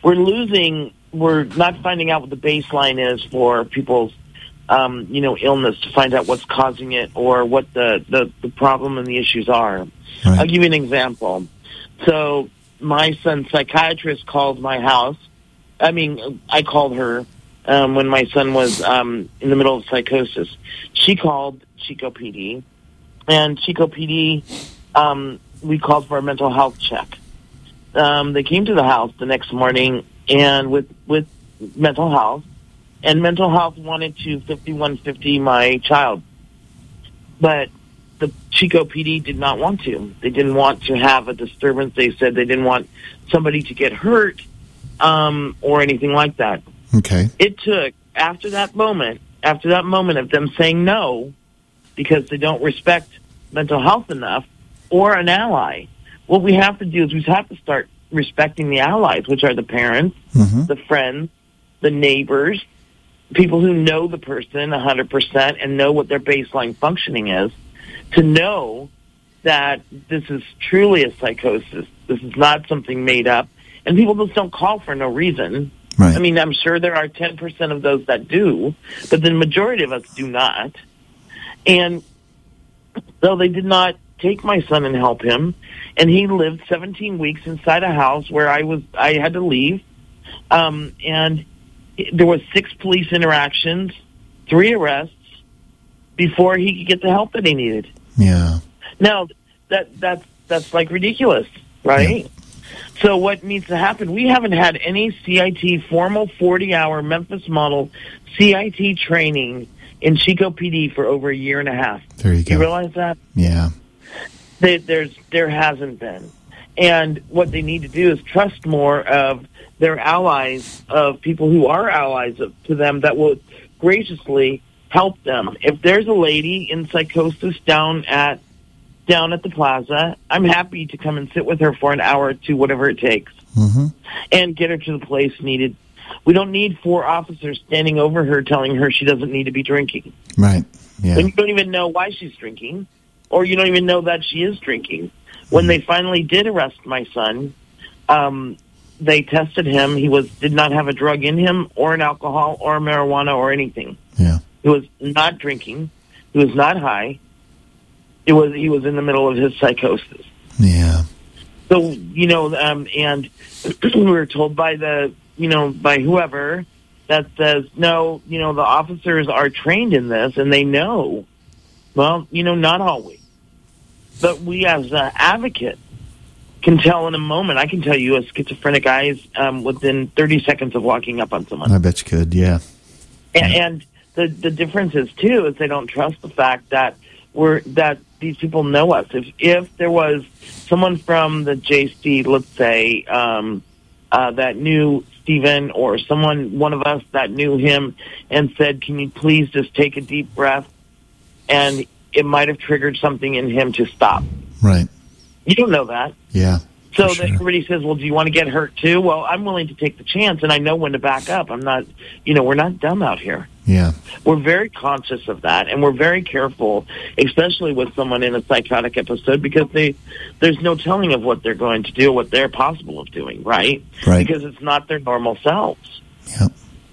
not finding out what the baseline is for people's illness, to find out what's causing it or what the problem and the issues are. Right. I'll give you an example. So my son's psychiatrist called my house. I called her when my son was in the middle of psychosis. She called Chico PD, and Chico PD, we called for a mental health check. They came to the house the next morning and with mental health, and mental health wanted to 5150 my child. But the Chico PD did not want to. They didn't want to have a disturbance. They said they didn't want somebody to get hurt or anything like that. Okay. It took, after that moment of them saying no, because they don't respect mental health enough, or an ally, what we have to do is we have to start respecting the allies, which are the parents, the friends, the neighbors, people who know the person 100% and know what their baseline functioning is, to know that this is truly a psychosis. This is not something made up. And people just don't call for no reason. Right. I'm sure there are 10% of those that do, but the majority of us do not. And so they did not take my son and help him, and he lived 17 weeks inside a house where I had to leave. And there was 6 police interactions, 3 arrests before he could get the help that he needed. Yeah. Now that's like ridiculous, right? Yeah. So what needs to happen? We haven't had any CIT formal 40-hour Memphis model CIT training in Chico PD for over a year and a half. There you go. You realize that? Yeah. There hasn't been. And what they need to do is trust more of their allies, of people who are allies to them that will graciously help them. If there's a lady in psychosis down at the plaza, I'm happy to come and sit with her for an hour or two, whatever it takes, and get her to the place needed. We don't need 4 officers standing over her telling her she doesn't need to be drinking. Right. Yeah. When you don't even know why she's drinking, or you don't even know that she is drinking. When they finally did arrest my son, they tested him. He did not have a drug in him, or an alcohol, or marijuana, or anything. Yeah. He was not drinking. He was not high. He was in the middle of his psychosis. Yeah. So, and we were told by by whoever that says, no, the officers are trained in this and they know. Well, not always. But we as an advocate can tell in a moment. I can tell you a schizophrenic guy is within 30 seconds of walking up on someone. I bet you could, yeah. And the difference is, too, is they don't trust the fact that these people know us. If there was someone from the JC, let's say, that knew Stephen, or one of us that knew him, and said, can you please just take a deep breath, and it might have triggered something in him to stop. Right. You don't know that. Yeah. So that everybody says, well, do you want to get hurt too? Well, I'm willing to take the chance, and I know when to back up. I'm not, we're not dumb out here. Yeah. We're very conscious of that, and we're very careful, especially with someone in a psychotic episode, because there's no telling of what they're going to do, what they're possible of doing, right? Right. Because it's not their normal selves. Yep.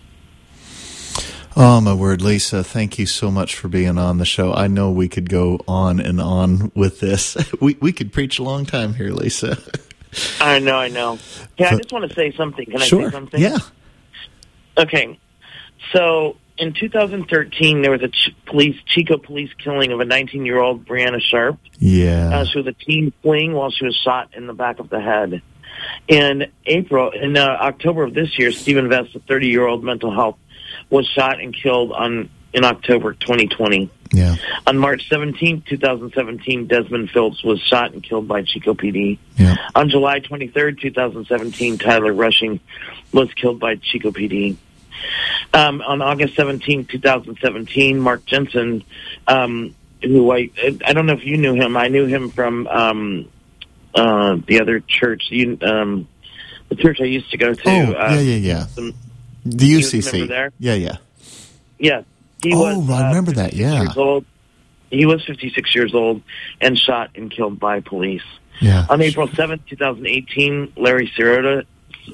Oh, my word, Lisa, thank you so much for being on the show. I know we could go on and on with this. We could preach a long time here, Lisa. I know. Yeah, I just want to say something. Can I say something? Yeah. Okay. So in 2013, there was a Chico police killing of a 19-year-old Brianna Sharp. Yeah. She was a teen fleeing while she was shot in the back of the head. In October of this year, Stephen Vest, a 30-year-old mental health, was shot and killed in October 2020. Yeah. On March 17th, 2017, Desmond Phillips was shot and killed by Chico PD. Yeah. On July 23rd, 2017, Tyler Rushing was killed by Chico PD. On August 17th, 2017, Mark Jensen, who I don't know if you knew him. I knew him from the other church, the church I used to go to. Yeah. The UCC. Remember there? Yeah. Yeah. He was, I remember that, yeah. Years old. He was 56 years old and shot and killed by police. Yeah. On April 7th, 2018, Larry Sirota,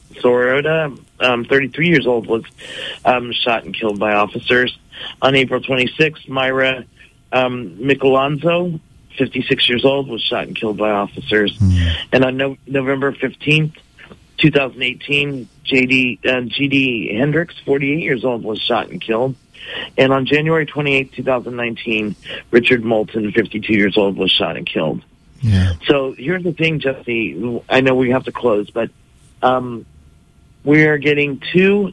33 years old, was shot and killed by officers. On April 26th, Myra Michelonzo, 56 years old, was shot and killed by officers. And on November 15th, 2018, G.D. Hendricks, 48 years old, was shot and killed. And on January 28th, 2019, Richard Moulton, 52 years old, was shot and killed. Yeah. So here's the thing, Jesse. I know we have to close, but we are getting too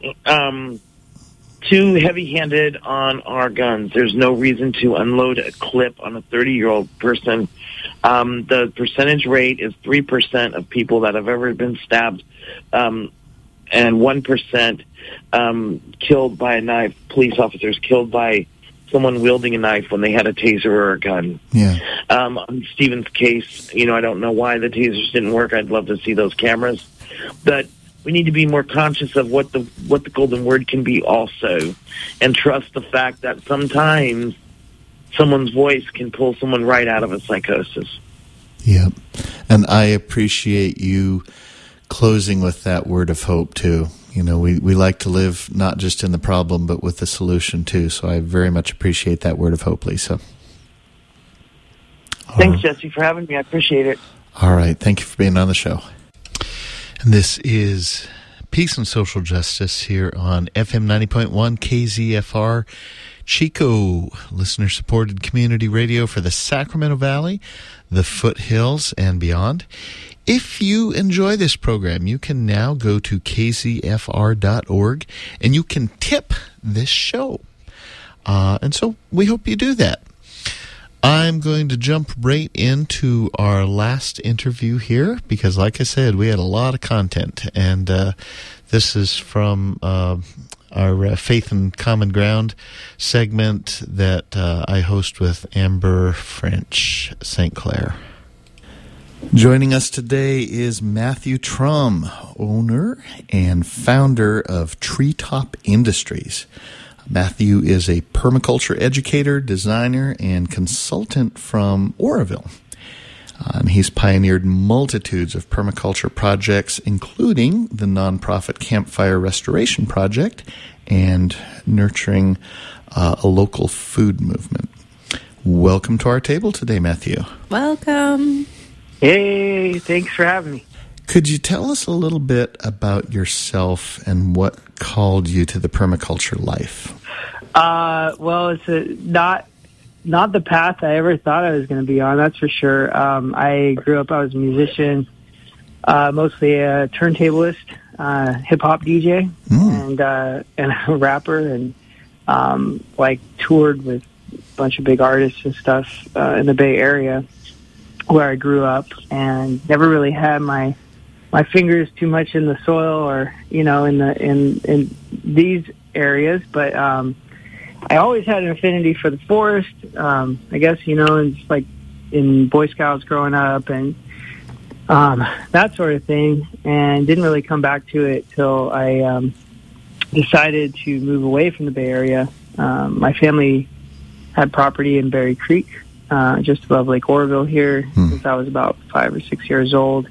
heavy-handed on our guns. There's no reason to unload a clip on a 30-year-old person. The percentage rate is 3% of people that have ever been stabbed, and 1% killed by a knife. Police officers killed by someone wielding a knife when they had a taser or a gun. Yeah. On Stephen's case, I don't know why the tasers didn't work. I'd love to see those cameras, but we need to be more conscious of what the golden word can be also, and trust the fact that sometimes someone's voice can pull someone right out of a psychosis. Yep. And I appreciate you closing with that word of hope too. We like to live not just in the problem, but with the solution too. So I very much appreciate that word of hope, Lisa. Thanks, Jesse, for having me. I appreciate it. All right. Thank you for being on the show. And this is Peace and Social Justice here on FM 90.1 KZFR, Chico, listener-supported community radio for the Sacramento Valley, the foothills, and beyond. If you enjoy this program, you can now go to kzfr.org and you can tip this show. And so we hope you do that. I'm going to jump right into our last interview here because, like I said, we had a lot of content. And this is from our Faith and Common Ground segment that I host with Amber French St. Clair. Joining us today is Matthew Trum, owner and founder of Treetop Industries. Matthew is a permaculture educator, designer, and consultant from Oroville. And he's pioneered multitudes of permaculture projects, including the nonprofit Campfire Restoration Project and nurturing a local food movement. Welcome to our table today, Matthew. Welcome. Hey, thanks for having me. Could you tell us a little bit about yourself and what called you to the permaculture life? Well, it's not the path I ever thought I was going to be on, that's for sure. I grew up, I was a musician, mostly a turntablist, hip-hop DJ, and a rapper, and toured with a bunch of big artists and stuff in the Bay Area where I grew up, and never really had my fingers too much in the soil or in these areas, but I always had an affinity for the forest, I guess, and just like in Boy Scouts growing up and that sort of thing, and didn't really come back to it till I decided to move away from the Bay Area. My family had property in Berry Creek, just above Lake Oroville here, since I was about 5 or 6 years old.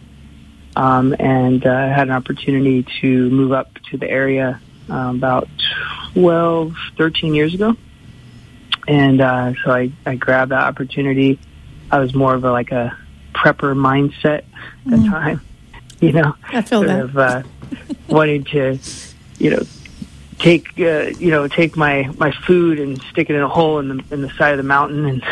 And had an opportunity to move up to the area about 12, 13 years ago. And so I grabbed that opportunity. I was more of a prepper mindset at the time, I feel that. Wanting to, take my food and stick it in a hole in the side of the mountain and,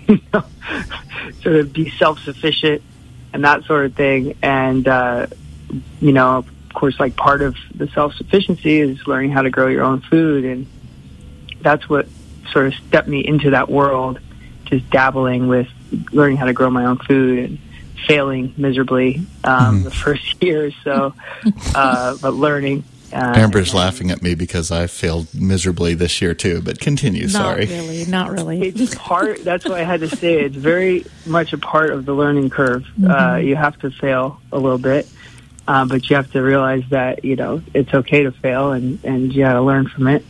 sort of be self-sufficient and that sort of thing. And, of course, part of the self-sufficiency is learning how to grow your own food. And that's what sort of stepped me into that world, just dabbling with learning how to grow my own food and failing miserably the first year or so, but learning. Amber's laughing at me because I failed miserably this year too, but continue, sorry. Not really. It's part, that's why I had to say it's very much a part of the learning curve. You have to fail a little bit, but you have to realize that, it's okay to fail and you got to learn from it.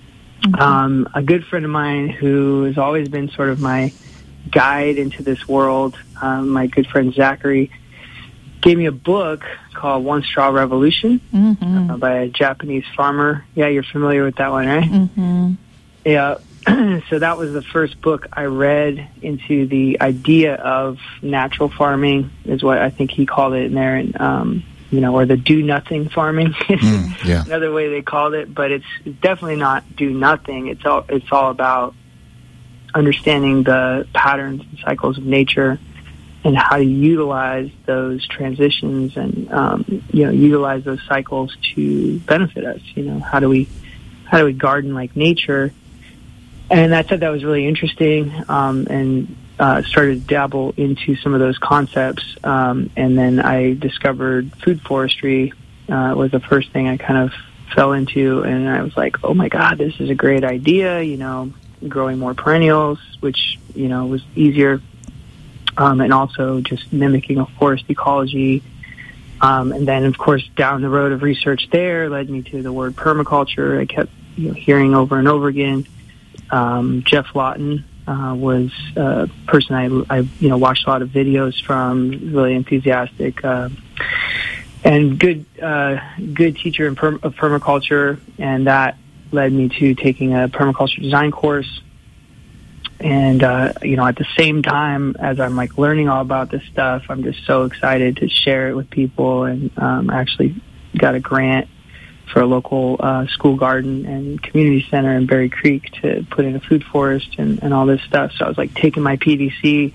A good friend of mine who has always been sort of my guide into this world, my good friend Zachary, gave me a book called One Straw Revolution by a Japanese farmer. Yeah, you're familiar with that one, right? Yeah. So that was the first book I read into the idea of natural farming, is what I think he called it in there, and or the do-nothing farming. Another way they called it, but it's definitely not do-nothing. It's all about understanding the patterns and cycles of nature and how to utilize those transitions and utilize those cycles to benefit us. How do we garden like nature? And I thought that was really interesting, and started to dabble into some of those concepts. And then I discovered food forestry was the first thing I kind of fell into, and I was like, oh my God, this is a great idea. Growing more perennials, which was easier. And also just mimicking a forest ecology. And then, of course, down the road of research there led me to the word permaculture. I kept hearing over and over again. Jeff Lawton was a person I watched a lot of videos from, really enthusiastic and good teacher of permaculture. And that led me to taking a permaculture design course. And, at the same time as I'm learning all about this stuff, I'm just so excited to share it with people. And I actually got a grant for a local school garden and community center in Berry Creek to put in a food forest and all this stuff. So I was taking my PDC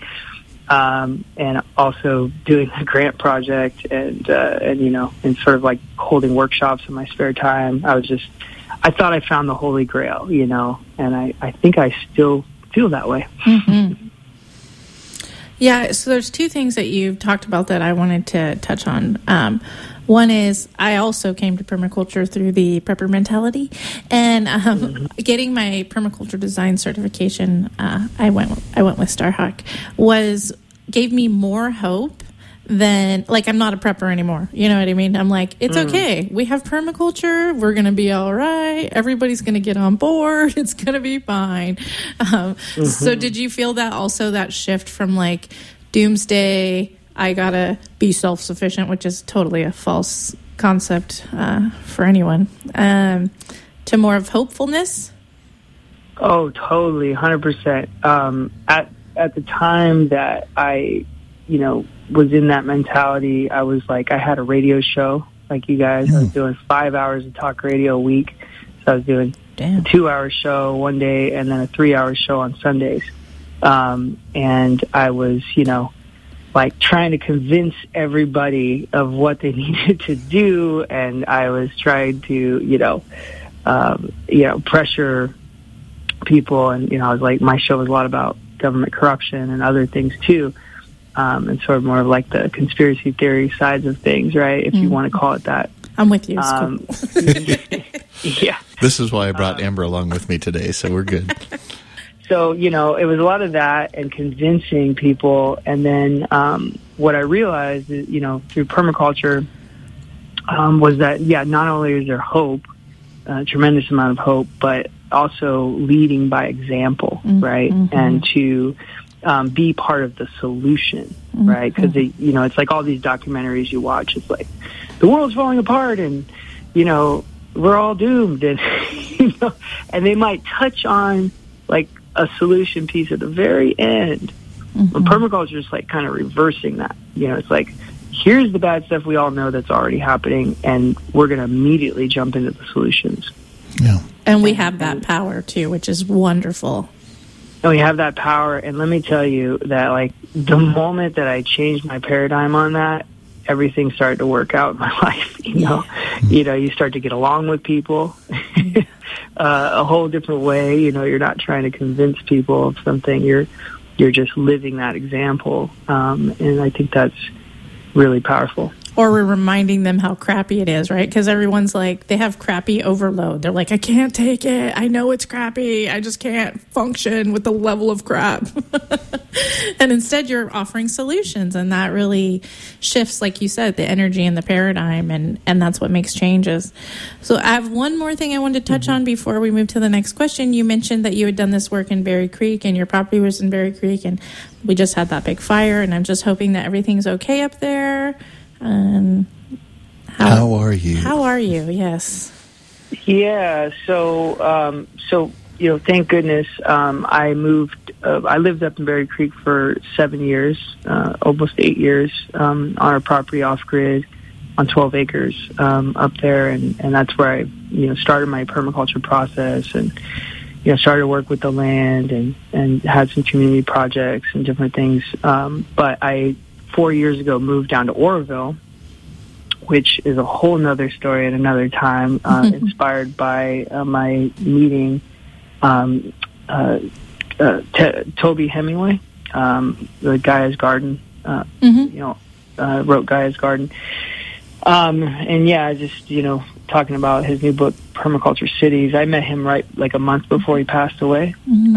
and also doing a grant project and sort of holding workshops in my spare time. I thought I found the Holy Grail, and I think I still feel that way. Yeah, so there's two things that you've talked about that I wanted to touch on. One is I also came to permaculture through the prepper mentality, and getting my permaculture design certification, I went with Starhawk, gave me more hope than, I'm not a prepper anymore. You know what I mean? I'm it's okay. We have permaculture. We're going to be all right. Everybody's going to get on board. It's going to be fine. So did you feel that also, that shift from doomsday, I got to be self-sufficient, which is totally a false concept for anyone, to more of hopefulness? Oh, totally. 100%. At the time that I, was in that mentality, I was I had a radio show like you guys. I was doing 5 hours of talk radio a week. So I was doing a 2-hour show one day and then a 3-hour show on Sundays. And I was, trying to convince everybody of what they needed to do. And I was trying to, pressure people. And, I was my show was a lot about government corruption and other things too. And sort of more of the conspiracy theory sides of things, right? If you want to call it that. I'm with you. Yeah. This is why I brought Amber along with me today, so we're good. So, it was a lot of that and convincing people. And then what I realized, is, through permaculture, was that, not only is there hope, a tremendous amount of hope, but also leading by example, right? And to be part of the solution, right? Because it's all these documentaries you watch. It's the world's falling apart, and we're all doomed, and and they might touch on a solution piece at the very end. But permaculture is kind of reversing that. It's here's the bad stuff we all know that's already happening, and we're going to immediately jump into the solutions. Yeah, and we have that power too, which is wonderful. And we have that power, and let me tell you that, the moment that I changed my paradigm on that, everything started to work out in my life, you know. You start to get along with people. a whole different way. You know, you're not trying to convince people of something. You're just living that example. And I think that's really powerful. Or we're reminding them how crappy it is, right? Because everyone's like, they have crappy overload. They're like, I can't take it. I know it's crappy. I just can't function with the level of crap. And instead, you're offering solutions. And that really shifts, like you said, the energy and the paradigm. And that's what makes changes. So I have one more thing I wanted to touch on before we move to the next question. You mentioned that you had done this work in Berry Creek and your property was in Berry Creek. And we just had that big fire. And I'm just hoping that everything's okay up there. How are you? How are you? Yes. Yeah. So, you know, thank goodness, I moved, I lived up in Berry Creek for 7 years, almost 8 years, on a property off grid on 12 acres, up there. And that's where I, you know, started my permaculture process and, you know, started to work with the land and had some community projects and different things. But I, 4 years ago, moved down to Oroville, which is a whole nother story at another time, inspired by my meeting Toby Hemingway, the Gaia's Garden, you know, wrote Gaia's Garden. And yeah, just, you know, talking about his new book, Permaculture Cities. I met him right like a month before he passed away.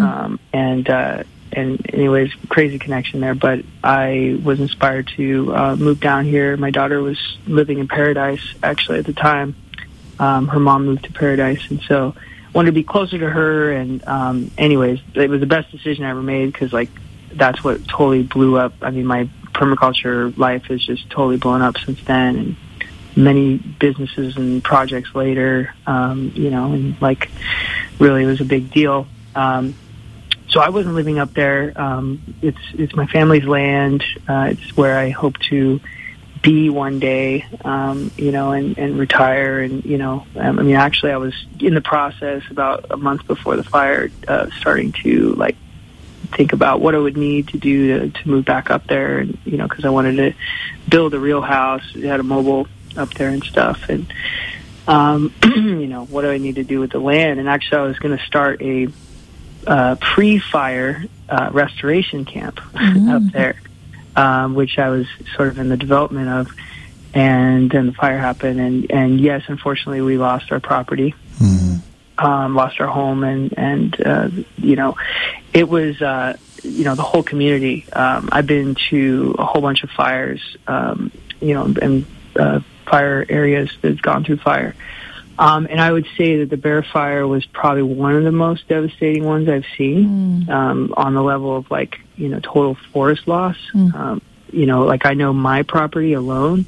And anyways, crazy connection there. But I was inspired to move down here. My daughter was living in Paradise, actually, at the time. Her mom moved to Paradise, and so I wanted to be closer to her. And anyways, it was the best decision I ever made because, like, that's what totally blew up. I mean, my permaculture life has just totally blown up since then. And many businesses and projects later, you know, and, like, really it was a big deal. So I wasn't living up there. It's my family's land. It's where I hope to be one day, you know, and retire. And, you know, I mean, actually I was in the process about a month before the fire, starting to, like, think about what I would need to do to move back up there. And, you know, because I wanted to build a real house. It had a mobile up there and stuff. And, you know, what do I need to do with the land? And actually I was going to start a pre-fire restoration camp up there, which I was sort of in the development of, and then the fire happened, and yes, unfortunately, we lost our property, lost our home, and you know, it was you know, the whole community. I've been to a whole bunch of fires, you know, and fire areas that's gone through fire. And I would say that the Bear Fire was probably one of the most devastating ones I've seen, on the level of, like, you know, total forest loss. You know, like, I know my property alone,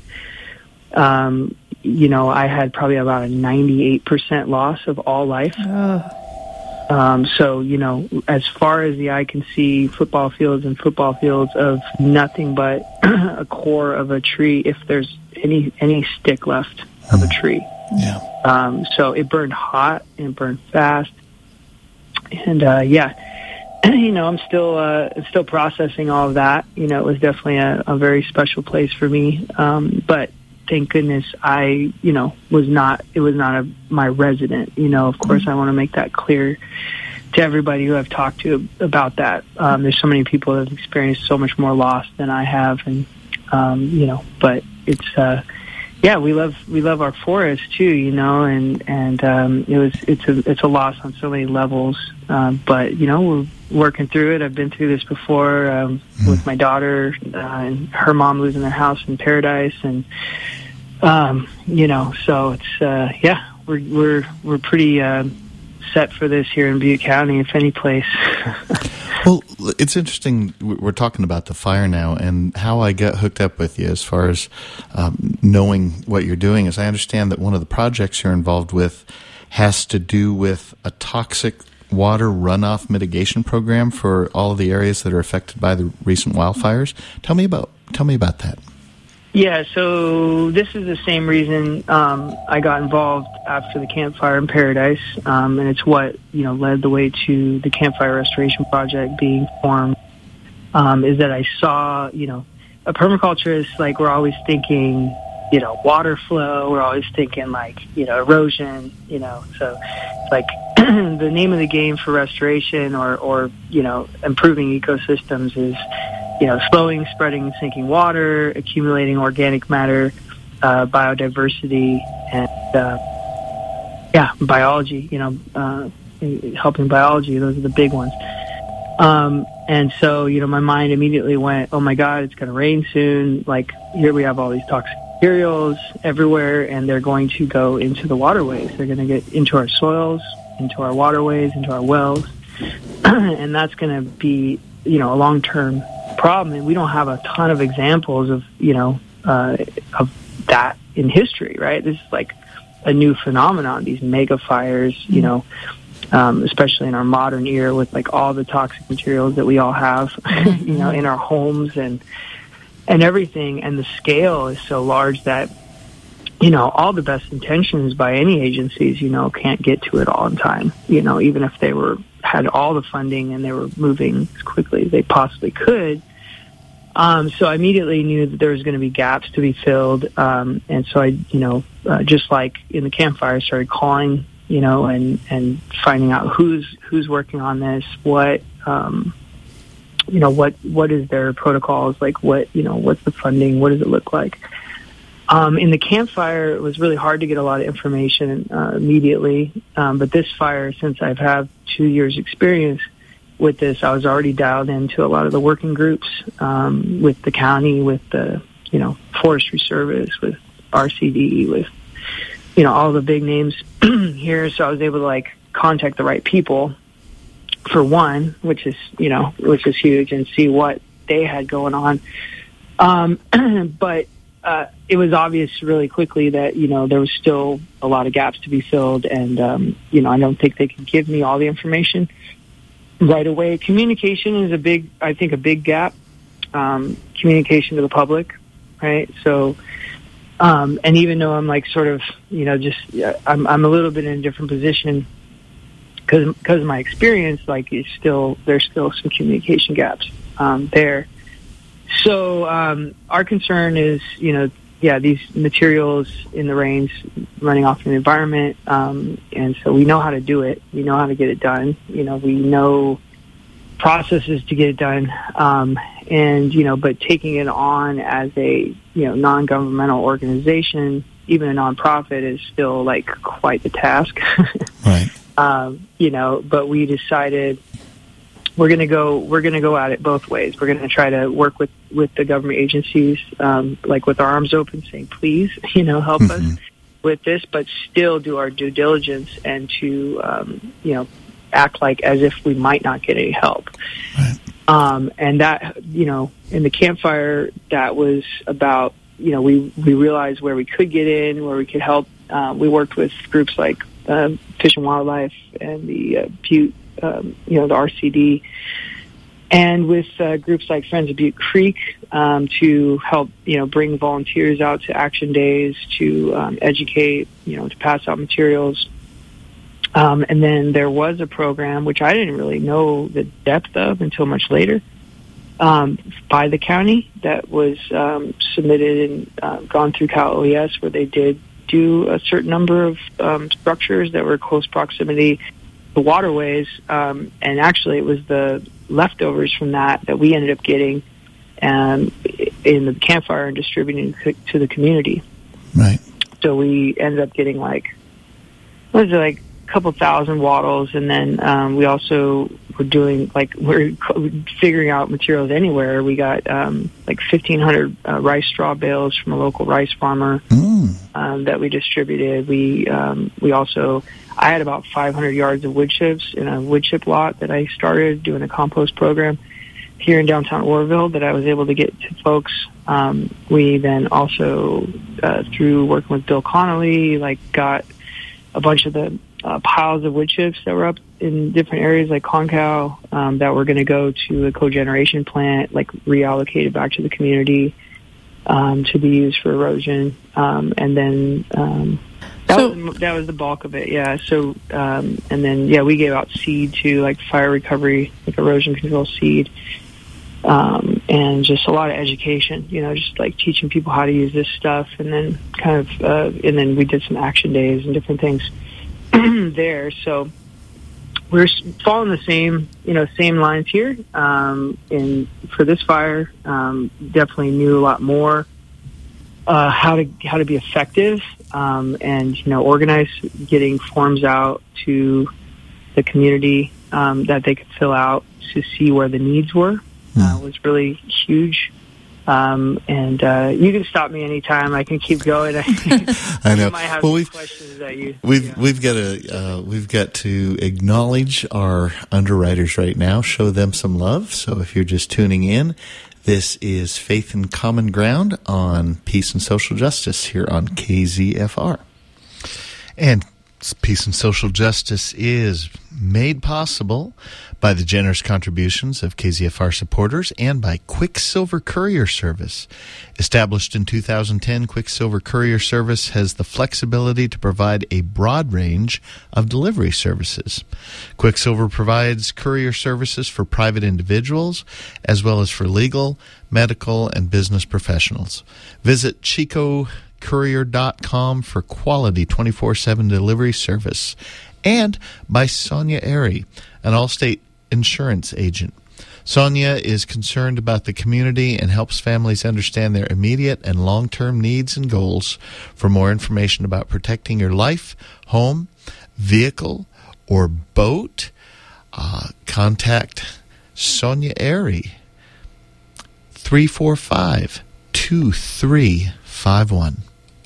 you know, I had probably about a 98% loss of all life. So, you know, as far as the eye can see, football fields of nothing but a core of a tree, if there's any stick left of a tree. Yeah. So it burned hot and burned fast, and yeah, you know, I'm still processing all of that. You know, it was definitely a very special place for me. But thank goodness it was not my resident. You know, of course, I want to make that clear to everybody who I've talked to about that. There's so many people that have experienced so much more loss than I have, and you know, but it's. Yeah, we love our forest too, you know, and it's a loss on so many levels. But you know, we're working through it. I've been through this before with my daughter and her mom losing their house in Paradise, and you know, so it's yeah, we're pretty set for this here in Butte County, if any place. Well, it's interesting. We're talking about the fire now, and how I got hooked up with you as far as knowing what you're doing is I understand that one of the projects you're involved with has to do with a toxic water runoff mitigation program for all of the areas that are affected by the recent wildfires. Tell me about that. Yeah, so this is the same reason I got involved after the campfire in Paradise, and it's what, you know, led the way to the Campfire Restoration Project being formed, is that I saw, you know, a permaculturist, like, we're always thinking, water flow. We're always thinking like, erosion, so it's like the name of the game for restoration or improving ecosystems is, slowing, spreading, and sinking water, accumulating organic matter, biodiversity, and, biology, helping biology. Those are the big ones. And so, my mind immediately went, oh my God, it's going to rain soon. Like, here we have all these toxic materials everywhere, and they're going to go into the waterways. They're going to get into our soils, into our waterways, into our wells. And that's going to be, a long-term problem. And we don't have a ton of examples of, of that in history, right? This is like a new phenomenon, these mega fires, especially in our modern era with like all the toxic materials that we all have, in our homes and everything. And the scale is so large that, all the best intentions by any agencies, can't get to it all in time, even if they had all the funding and they were moving as quickly as they possibly could. So I immediately knew that there was going to be gaps to be filled. And so I, just like in the campfire, started calling, and finding out who's working on this, what is their protocols, like what's the funding, what does it look like? In the campfire, it was really hard to get a lot of information immediately. But this fire, since I've had 2 years experience with this, I was already dialed into a lot of the working groups, with the county, with the, Forestry Service, with RCD, with, all the big names here. So I was able to contact the right people for one, which is huge, and see what they had going on. But it was obvious really quickly that, there was still a lot of gaps to be filled. And, I don't think they could give me all the information right away. Communication is a big gap. Communication to the public, right? So, and even though I'm I'm a little bit in a different position because of my experience, there's still some communication gaps, there. So, our concern is, these materials in the rains running off in the environment. And so we know how to do it. We know how to get it done. We know processes to get it done. But taking it on as a, non-governmental organization, even a nonprofit, is still quite the task. Right. But we decided we're going to go at it both ways. We're going to try to work with the government agencies, with our arms open, saying, please, help us with this, but still do our due diligence and to, act as if we might not get any help. Right. And that, in the campfire, that was about, we realized where we could get in, where we could help. We worked with groups like Fish and Wildlife and the Butte, the RCD, and with groups like Friends of Butte Creek, to help, bring volunteers out to action days, to educate, to pass out materials. And then there was a program, which I didn't really know the depth of until much later, by the county, that was submitted and gone through Cal OES, where they did do a certain number of structures that were close proximity to waterways. And actually, it was the leftovers from that we ended up getting in the campfire and distributing to the community. Right. So we ended up getting a couple thousand wattles, and then we also were doing we're figuring out materials anywhere. We got 1,500 rice straw bales from a local rice farmer that we distributed. We also, I had about 500 yards of wood chips in a wood chip lot that I started doing a compost program here in downtown Oroville that I was able to get to folks. We then also, through working with Bill Connolly, got a bunch of the piles of wood chips that were up in different areas like Concow, that were going to go to a cogeneration plant, reallocated back to the community, to be used for erosion. And then, that was the bulk of it. Yeah. So, and then, we gave out seed to fire recovery, erosion control seed. and just a lot of education, just like teaching people how to use this stuff, and then and then we did some action days and different things there. So we're following the same lines here. And for this fire, definitely knew a lot more how to be effective, and organize, getting forms out to the community that they could fill out to see where the needs were. Was really huge. And you can stop me anytime. I can keep going. I know. Might have questions that we've got to acknowledge our underwriters right now. Show them some love. So if you're just tuning in, this is Faith and Common Ground on Peace and Social Justice here on KZFR. And Peace and Social Justice is made possible by the generous contributions of KZFR supporters and by Quicksilver Courier Service. Established in 2010, Quicksilver Courier Service has the flexibility to provide a broad range of delivery services. Quicksilver provides courier services for private individuals as well as for legal, medical, and business professionals. Visit ChicoCourier.com for quality 24/7 delivery service. And by Sonia Airy, an Allstate insurance agent. Sonia is concerned about the community and helps families understand their immediate and long-term needs and goals. For more information about protecting your life, home, vehicle, or boat, contact Sonia Airy, 345-2351.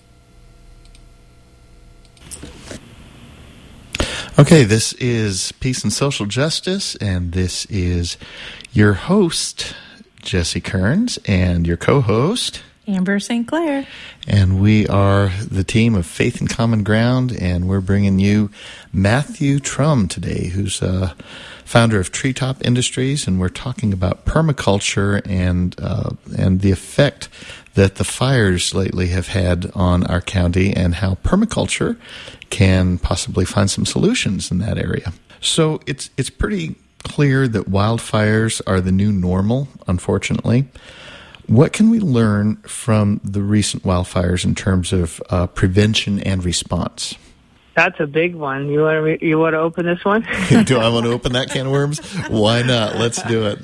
Okay, this is Peace and Social Justice, and this is your host, Jesse Kearns, and your co-host, Amber St. Clair. And we are the team of Faith and Common Ground, and we're bringing you Matthew Trum today, who's founder of Treetop Industries, and we're talking about permaculture and the effect that the fires lately have had on our county and how permaculture can possibly find some solutions in that area. So it's pretty clear that wildfires are the new normal, unfortunately. What can we learn from the recent wildfires in terms of prevention and response? That's a big one. You want to open this one? Do I want to open that can of worms? Why not? Let's do it.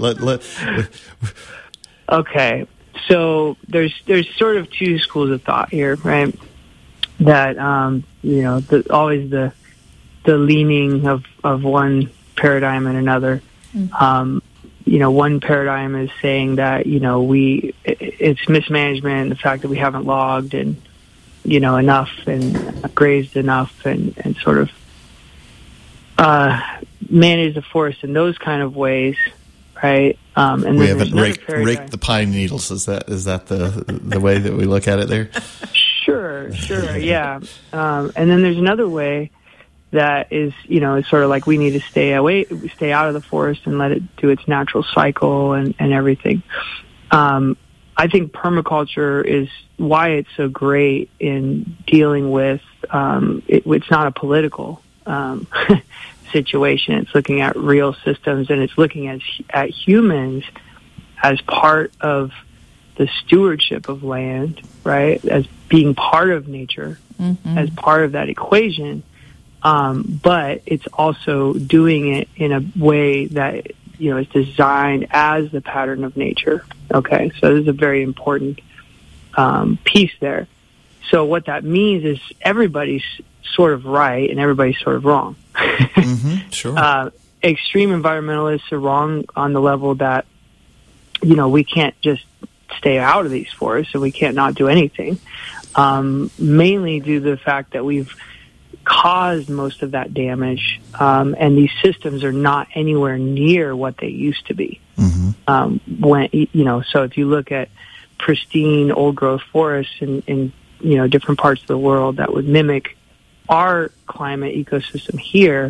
Okay. So there's sort of two schools of thought here, right? That always the leaning of one paradigm and another. One paradigm is saying that it's mismanagement, the fact that we haven't logged and enough and grazed enough and sort of managed the forest in those kind of ways, right? And we haven't raked the pine needles. Is that the way that we look at it there? Sure, yeah. And then there's another way that is, is sort of like we need to stay out of the forest and let it do its natural cycle and everything. I think permaculture is why it's so great in dealing with, it's not a political situation. It's looking at real systems, and it's looking at humans as part of the stewardship of land, right? As being part of nature, as part of that equation. But it's also doing it in a way that, is designed as the pattern of nature. Okay. So this is a very important, piece there. So what that means is everybody's sort of right and everybody's sort of wrong. Sure. Extreme environmentalists are wrong on the level that, we can't just stay out of these forests and we can't not do anything. Mainly due to the fact that we've caused most of that damage, and these systems are not anywhere near what they used to be. So if you look at pristine old growth forests in different parts of the world that would mimic our climate ecosystem here,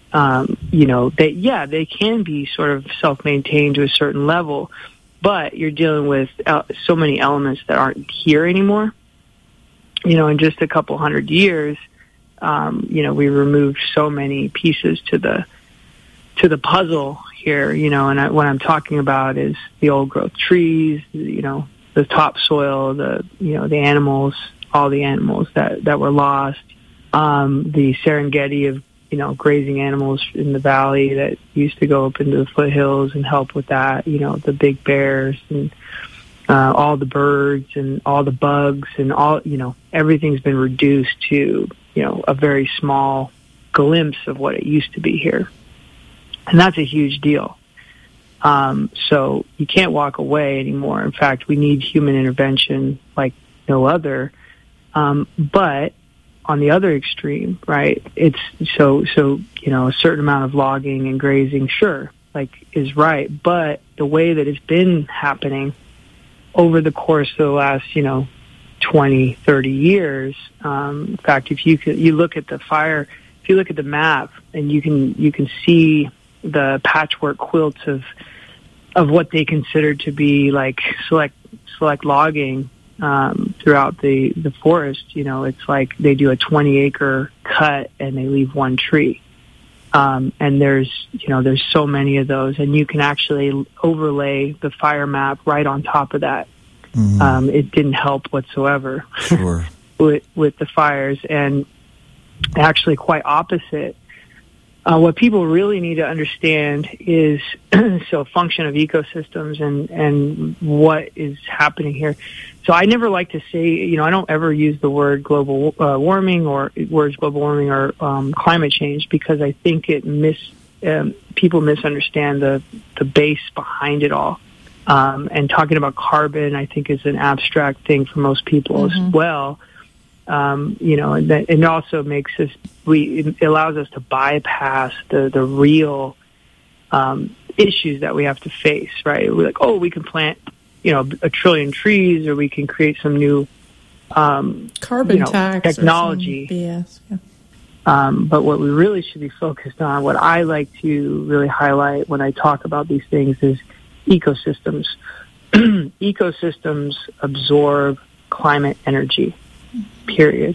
they can be sort of self-maintained to a certain level, but you're dealing with so many elements that aren't here anymore. In just a couple hundred years, we removed so many pieces to the puzzle here, and what I'm talking about is the old growth trees, the topsoil, the animals, all the animals that were lost, the Serengeti of, grazing animals in the valley that used to go up into the foothills and help with that, the big bears and all the birds and all the bugs and all, everything's been reduced to, a very small glimpse of what it used to be here. And that's a huge deal. So you can't walk away anymore. In fact, we need human intervention like no other. But on the other extreme, right, it's so a certain amount of logging and grazing, sure, is right. But the way that it's been happening over the course of the last, 20, 30 years, in fact, if you look at the fire, if you look at the map and you can see the patchwork quilts of what they consider to be select logging throughout the forest. It's like they do a 20-acre cut and they leave one tree. And there's so many of those, and you can actually overlay the fire map right on top of that. Mm-hmm. It didn't help whatsoever. Sure. with the fires, and actually quite opposite. What people really need to understand is function of ecosystems and what is happening here. So I never like to say, I don't ever use the word global warming or climate change, because I think people misunderstand the base behind it all. And talking about carbon, I think, is an abstract thing for most people as well. And it also makes us, it allows us to bypass the real issues that we have to face, right? We're like, we can plant, 1 trillion trees, or we can create some new carbon tax technology. Or some BS, yeah. But what we really should be focused on, what I like to really highlight when I talk about these things, is ecosystems. Ecosystems absorb climate energy, period.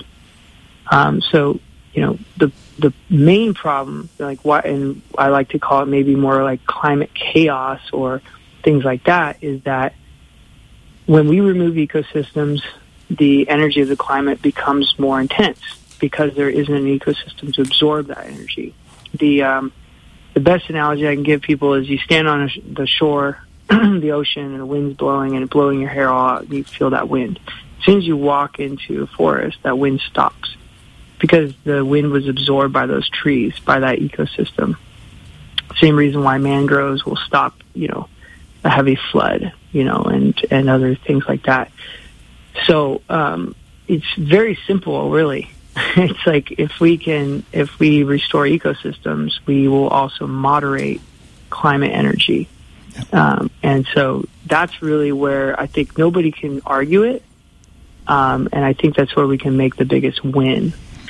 So, the main problem, and I like to call it maybe more like climate chaos or things like that, is that when we remove ecosystems, the energy of the climate becomes more intense because there isn't an ecosystem to absorb that energy. The best analogy I can give people is you stand on the shore, the ocean, and the wind's blowing, and it's blowing your hair all out, and you feel that wind. As soon as you walk into a forest, that wind stops because the wind was absorbed by those trees, by that ecosystem. Same reason why mangroves will stop, a heavy flood, and other things like that. So it's very simple, really. It's like if we restore ecosystems, we will also moderate climate energy. And so that's really where I think nobody can argue it. And I think that's where we can make the biggest win.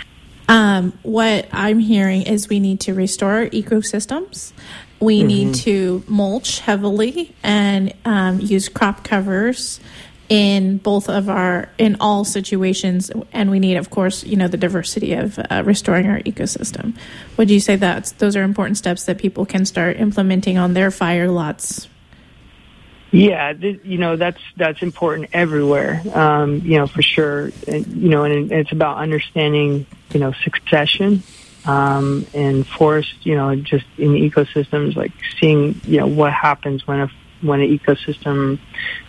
What I'm hearing is we need to restore our ecosystems. We need to mulch heavily and use crop covers in in all situations. And we need, of course, the diversity of restoring our ecosystem. Would you say those are important steps that people can start implementing on their fire lots? Yeah, that's important everywhere, for sure. And it's about understanding, succession, and forest, just in ecosystems, like seeing, what happens when an ecosystem,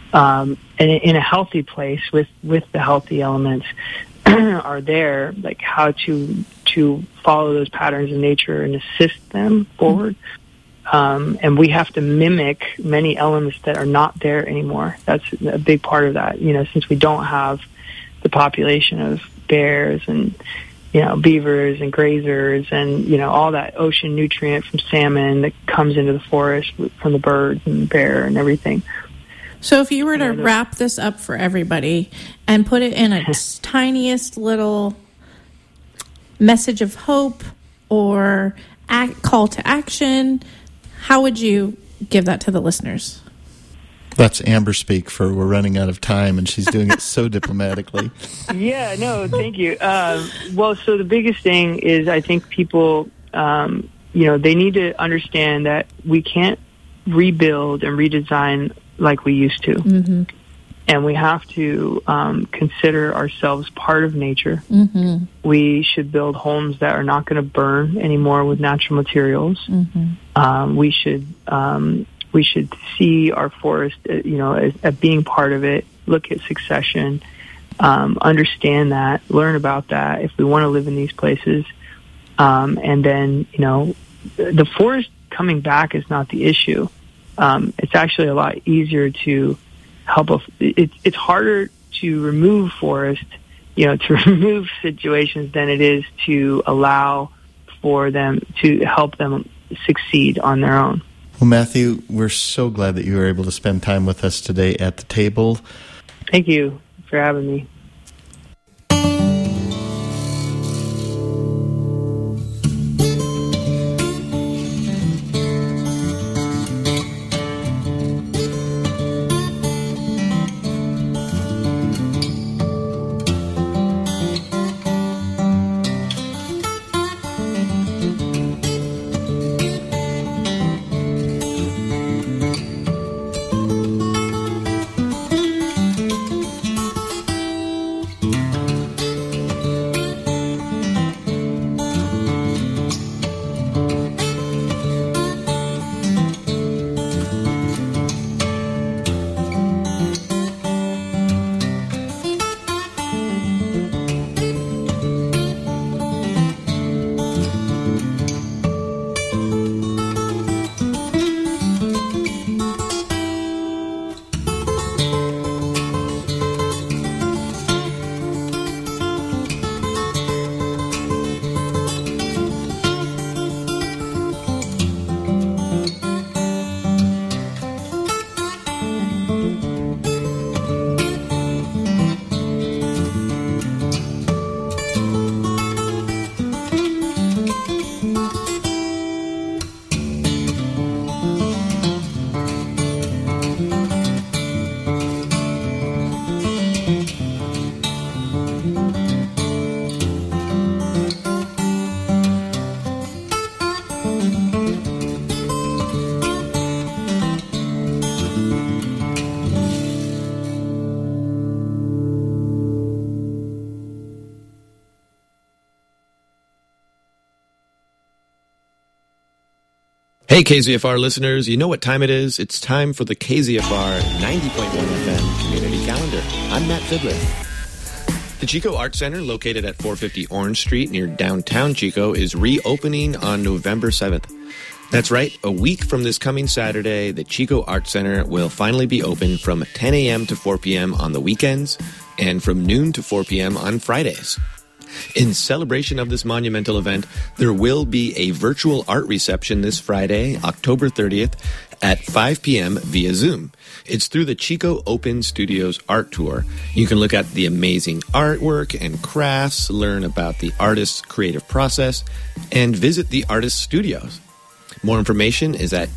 in a healthy place with the healthy elements are there, like how to follow those patterns in nature and assist them forward. And we have to mimic many elements that are not there anymore. That's a big part of that, since we don't have the population of bears and, beavers and grazers and, all that ocean nutrient from salmon that comes into the forest from the birds and bear and everything. So if you were to wrap this up for everybody and put it in a tiniest little message of hope or call to action, how would you give that to the listeners? That's Amber speak for we're running out of time, and she's doing it so diplomatically. Yeah, no, thank you. Well, so the biggest thing is I think people, they need to understand that we can't rebuild and redesign like we used to. Mm-hmm. And we have to consider ourselves part of nature. Mm-hmm. We should build homes that are not going to burn anymore with natural materials. Mm-hmm. We should see our forest, as being part of it. Look at succession, understand that, learn about that if we want to live in these places. And then, the forest coming back is not the issue. It's actually a lot easier to help. It's harder to remove forest, to remove situations than it is to allow for them to help them succeed on their own. Well, Matthew, we're so glad that you were able to spend time with us today at the table. Thank you for having me. Hey, KZFR listeners, you know what time it is? It's time for the KZFR 90.1 FM Community Calendar. I'm Matt Fidler. The Chico Art Center, located at 450 Orange Street near downtown Chico, is reopening on November 7th. That's right, a week from this coming Saturday, the Chico Art Center will finally be open from 10 a.m. to 4 p.m. on the weekends and from noon to 4 p.m. on Fridays. In celebration of this monumental event, there will be a virtual art reception this Friday, October 30th, at 5 p.m. via Zoom. It's through the Chico Open Studios Art Tour. You can look at the amazing artwork and crafts, learn about the artist's creative process, and visit the artist's studios. More information is at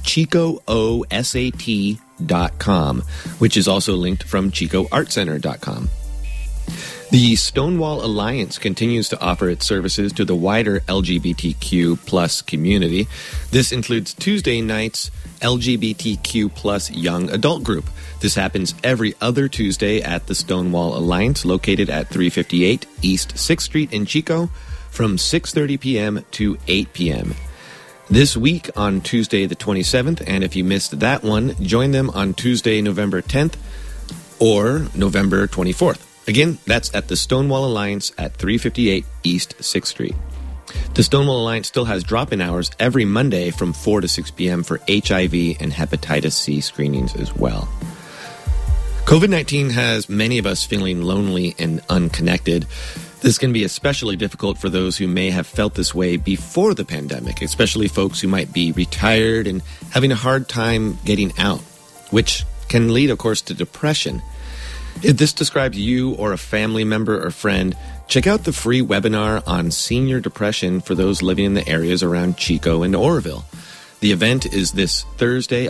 chicoosat.com, which is also linked from chicoartcenter.com. The Stonewall Alliance continues to offer its services to the wider LGBTQ plus community. This includes Tuesday night's LGBTQ plus young adult group. This happens every other Tuesday at the Stonewall Alliance, located at 358 East 6th Street in Chico, from 6:30 p.m. to 8 p.m. This week on Tuesday the 27th, and if you missed that one, join them on Tuesday, November 10th or November 24th. Again, that's at the Stonewall Alliance at 358 East 6th Street. The Stonewall Alliance still has drop-in hours every Monday from 4 to 6 p.m. for HIV and hepatitis C screenings as well. COVID-19 has many of us feeling lonely and unconnected. This can be especially difficult for those who may have felt this way before the pandemic, especially folks who might be retired and having a hard time getting out, which can lead, of course, to depression. If this describes you or a family member or friend, check out the free webinar on senior depression for those living in the areas around Chico and Oroville. The event is this Thursday,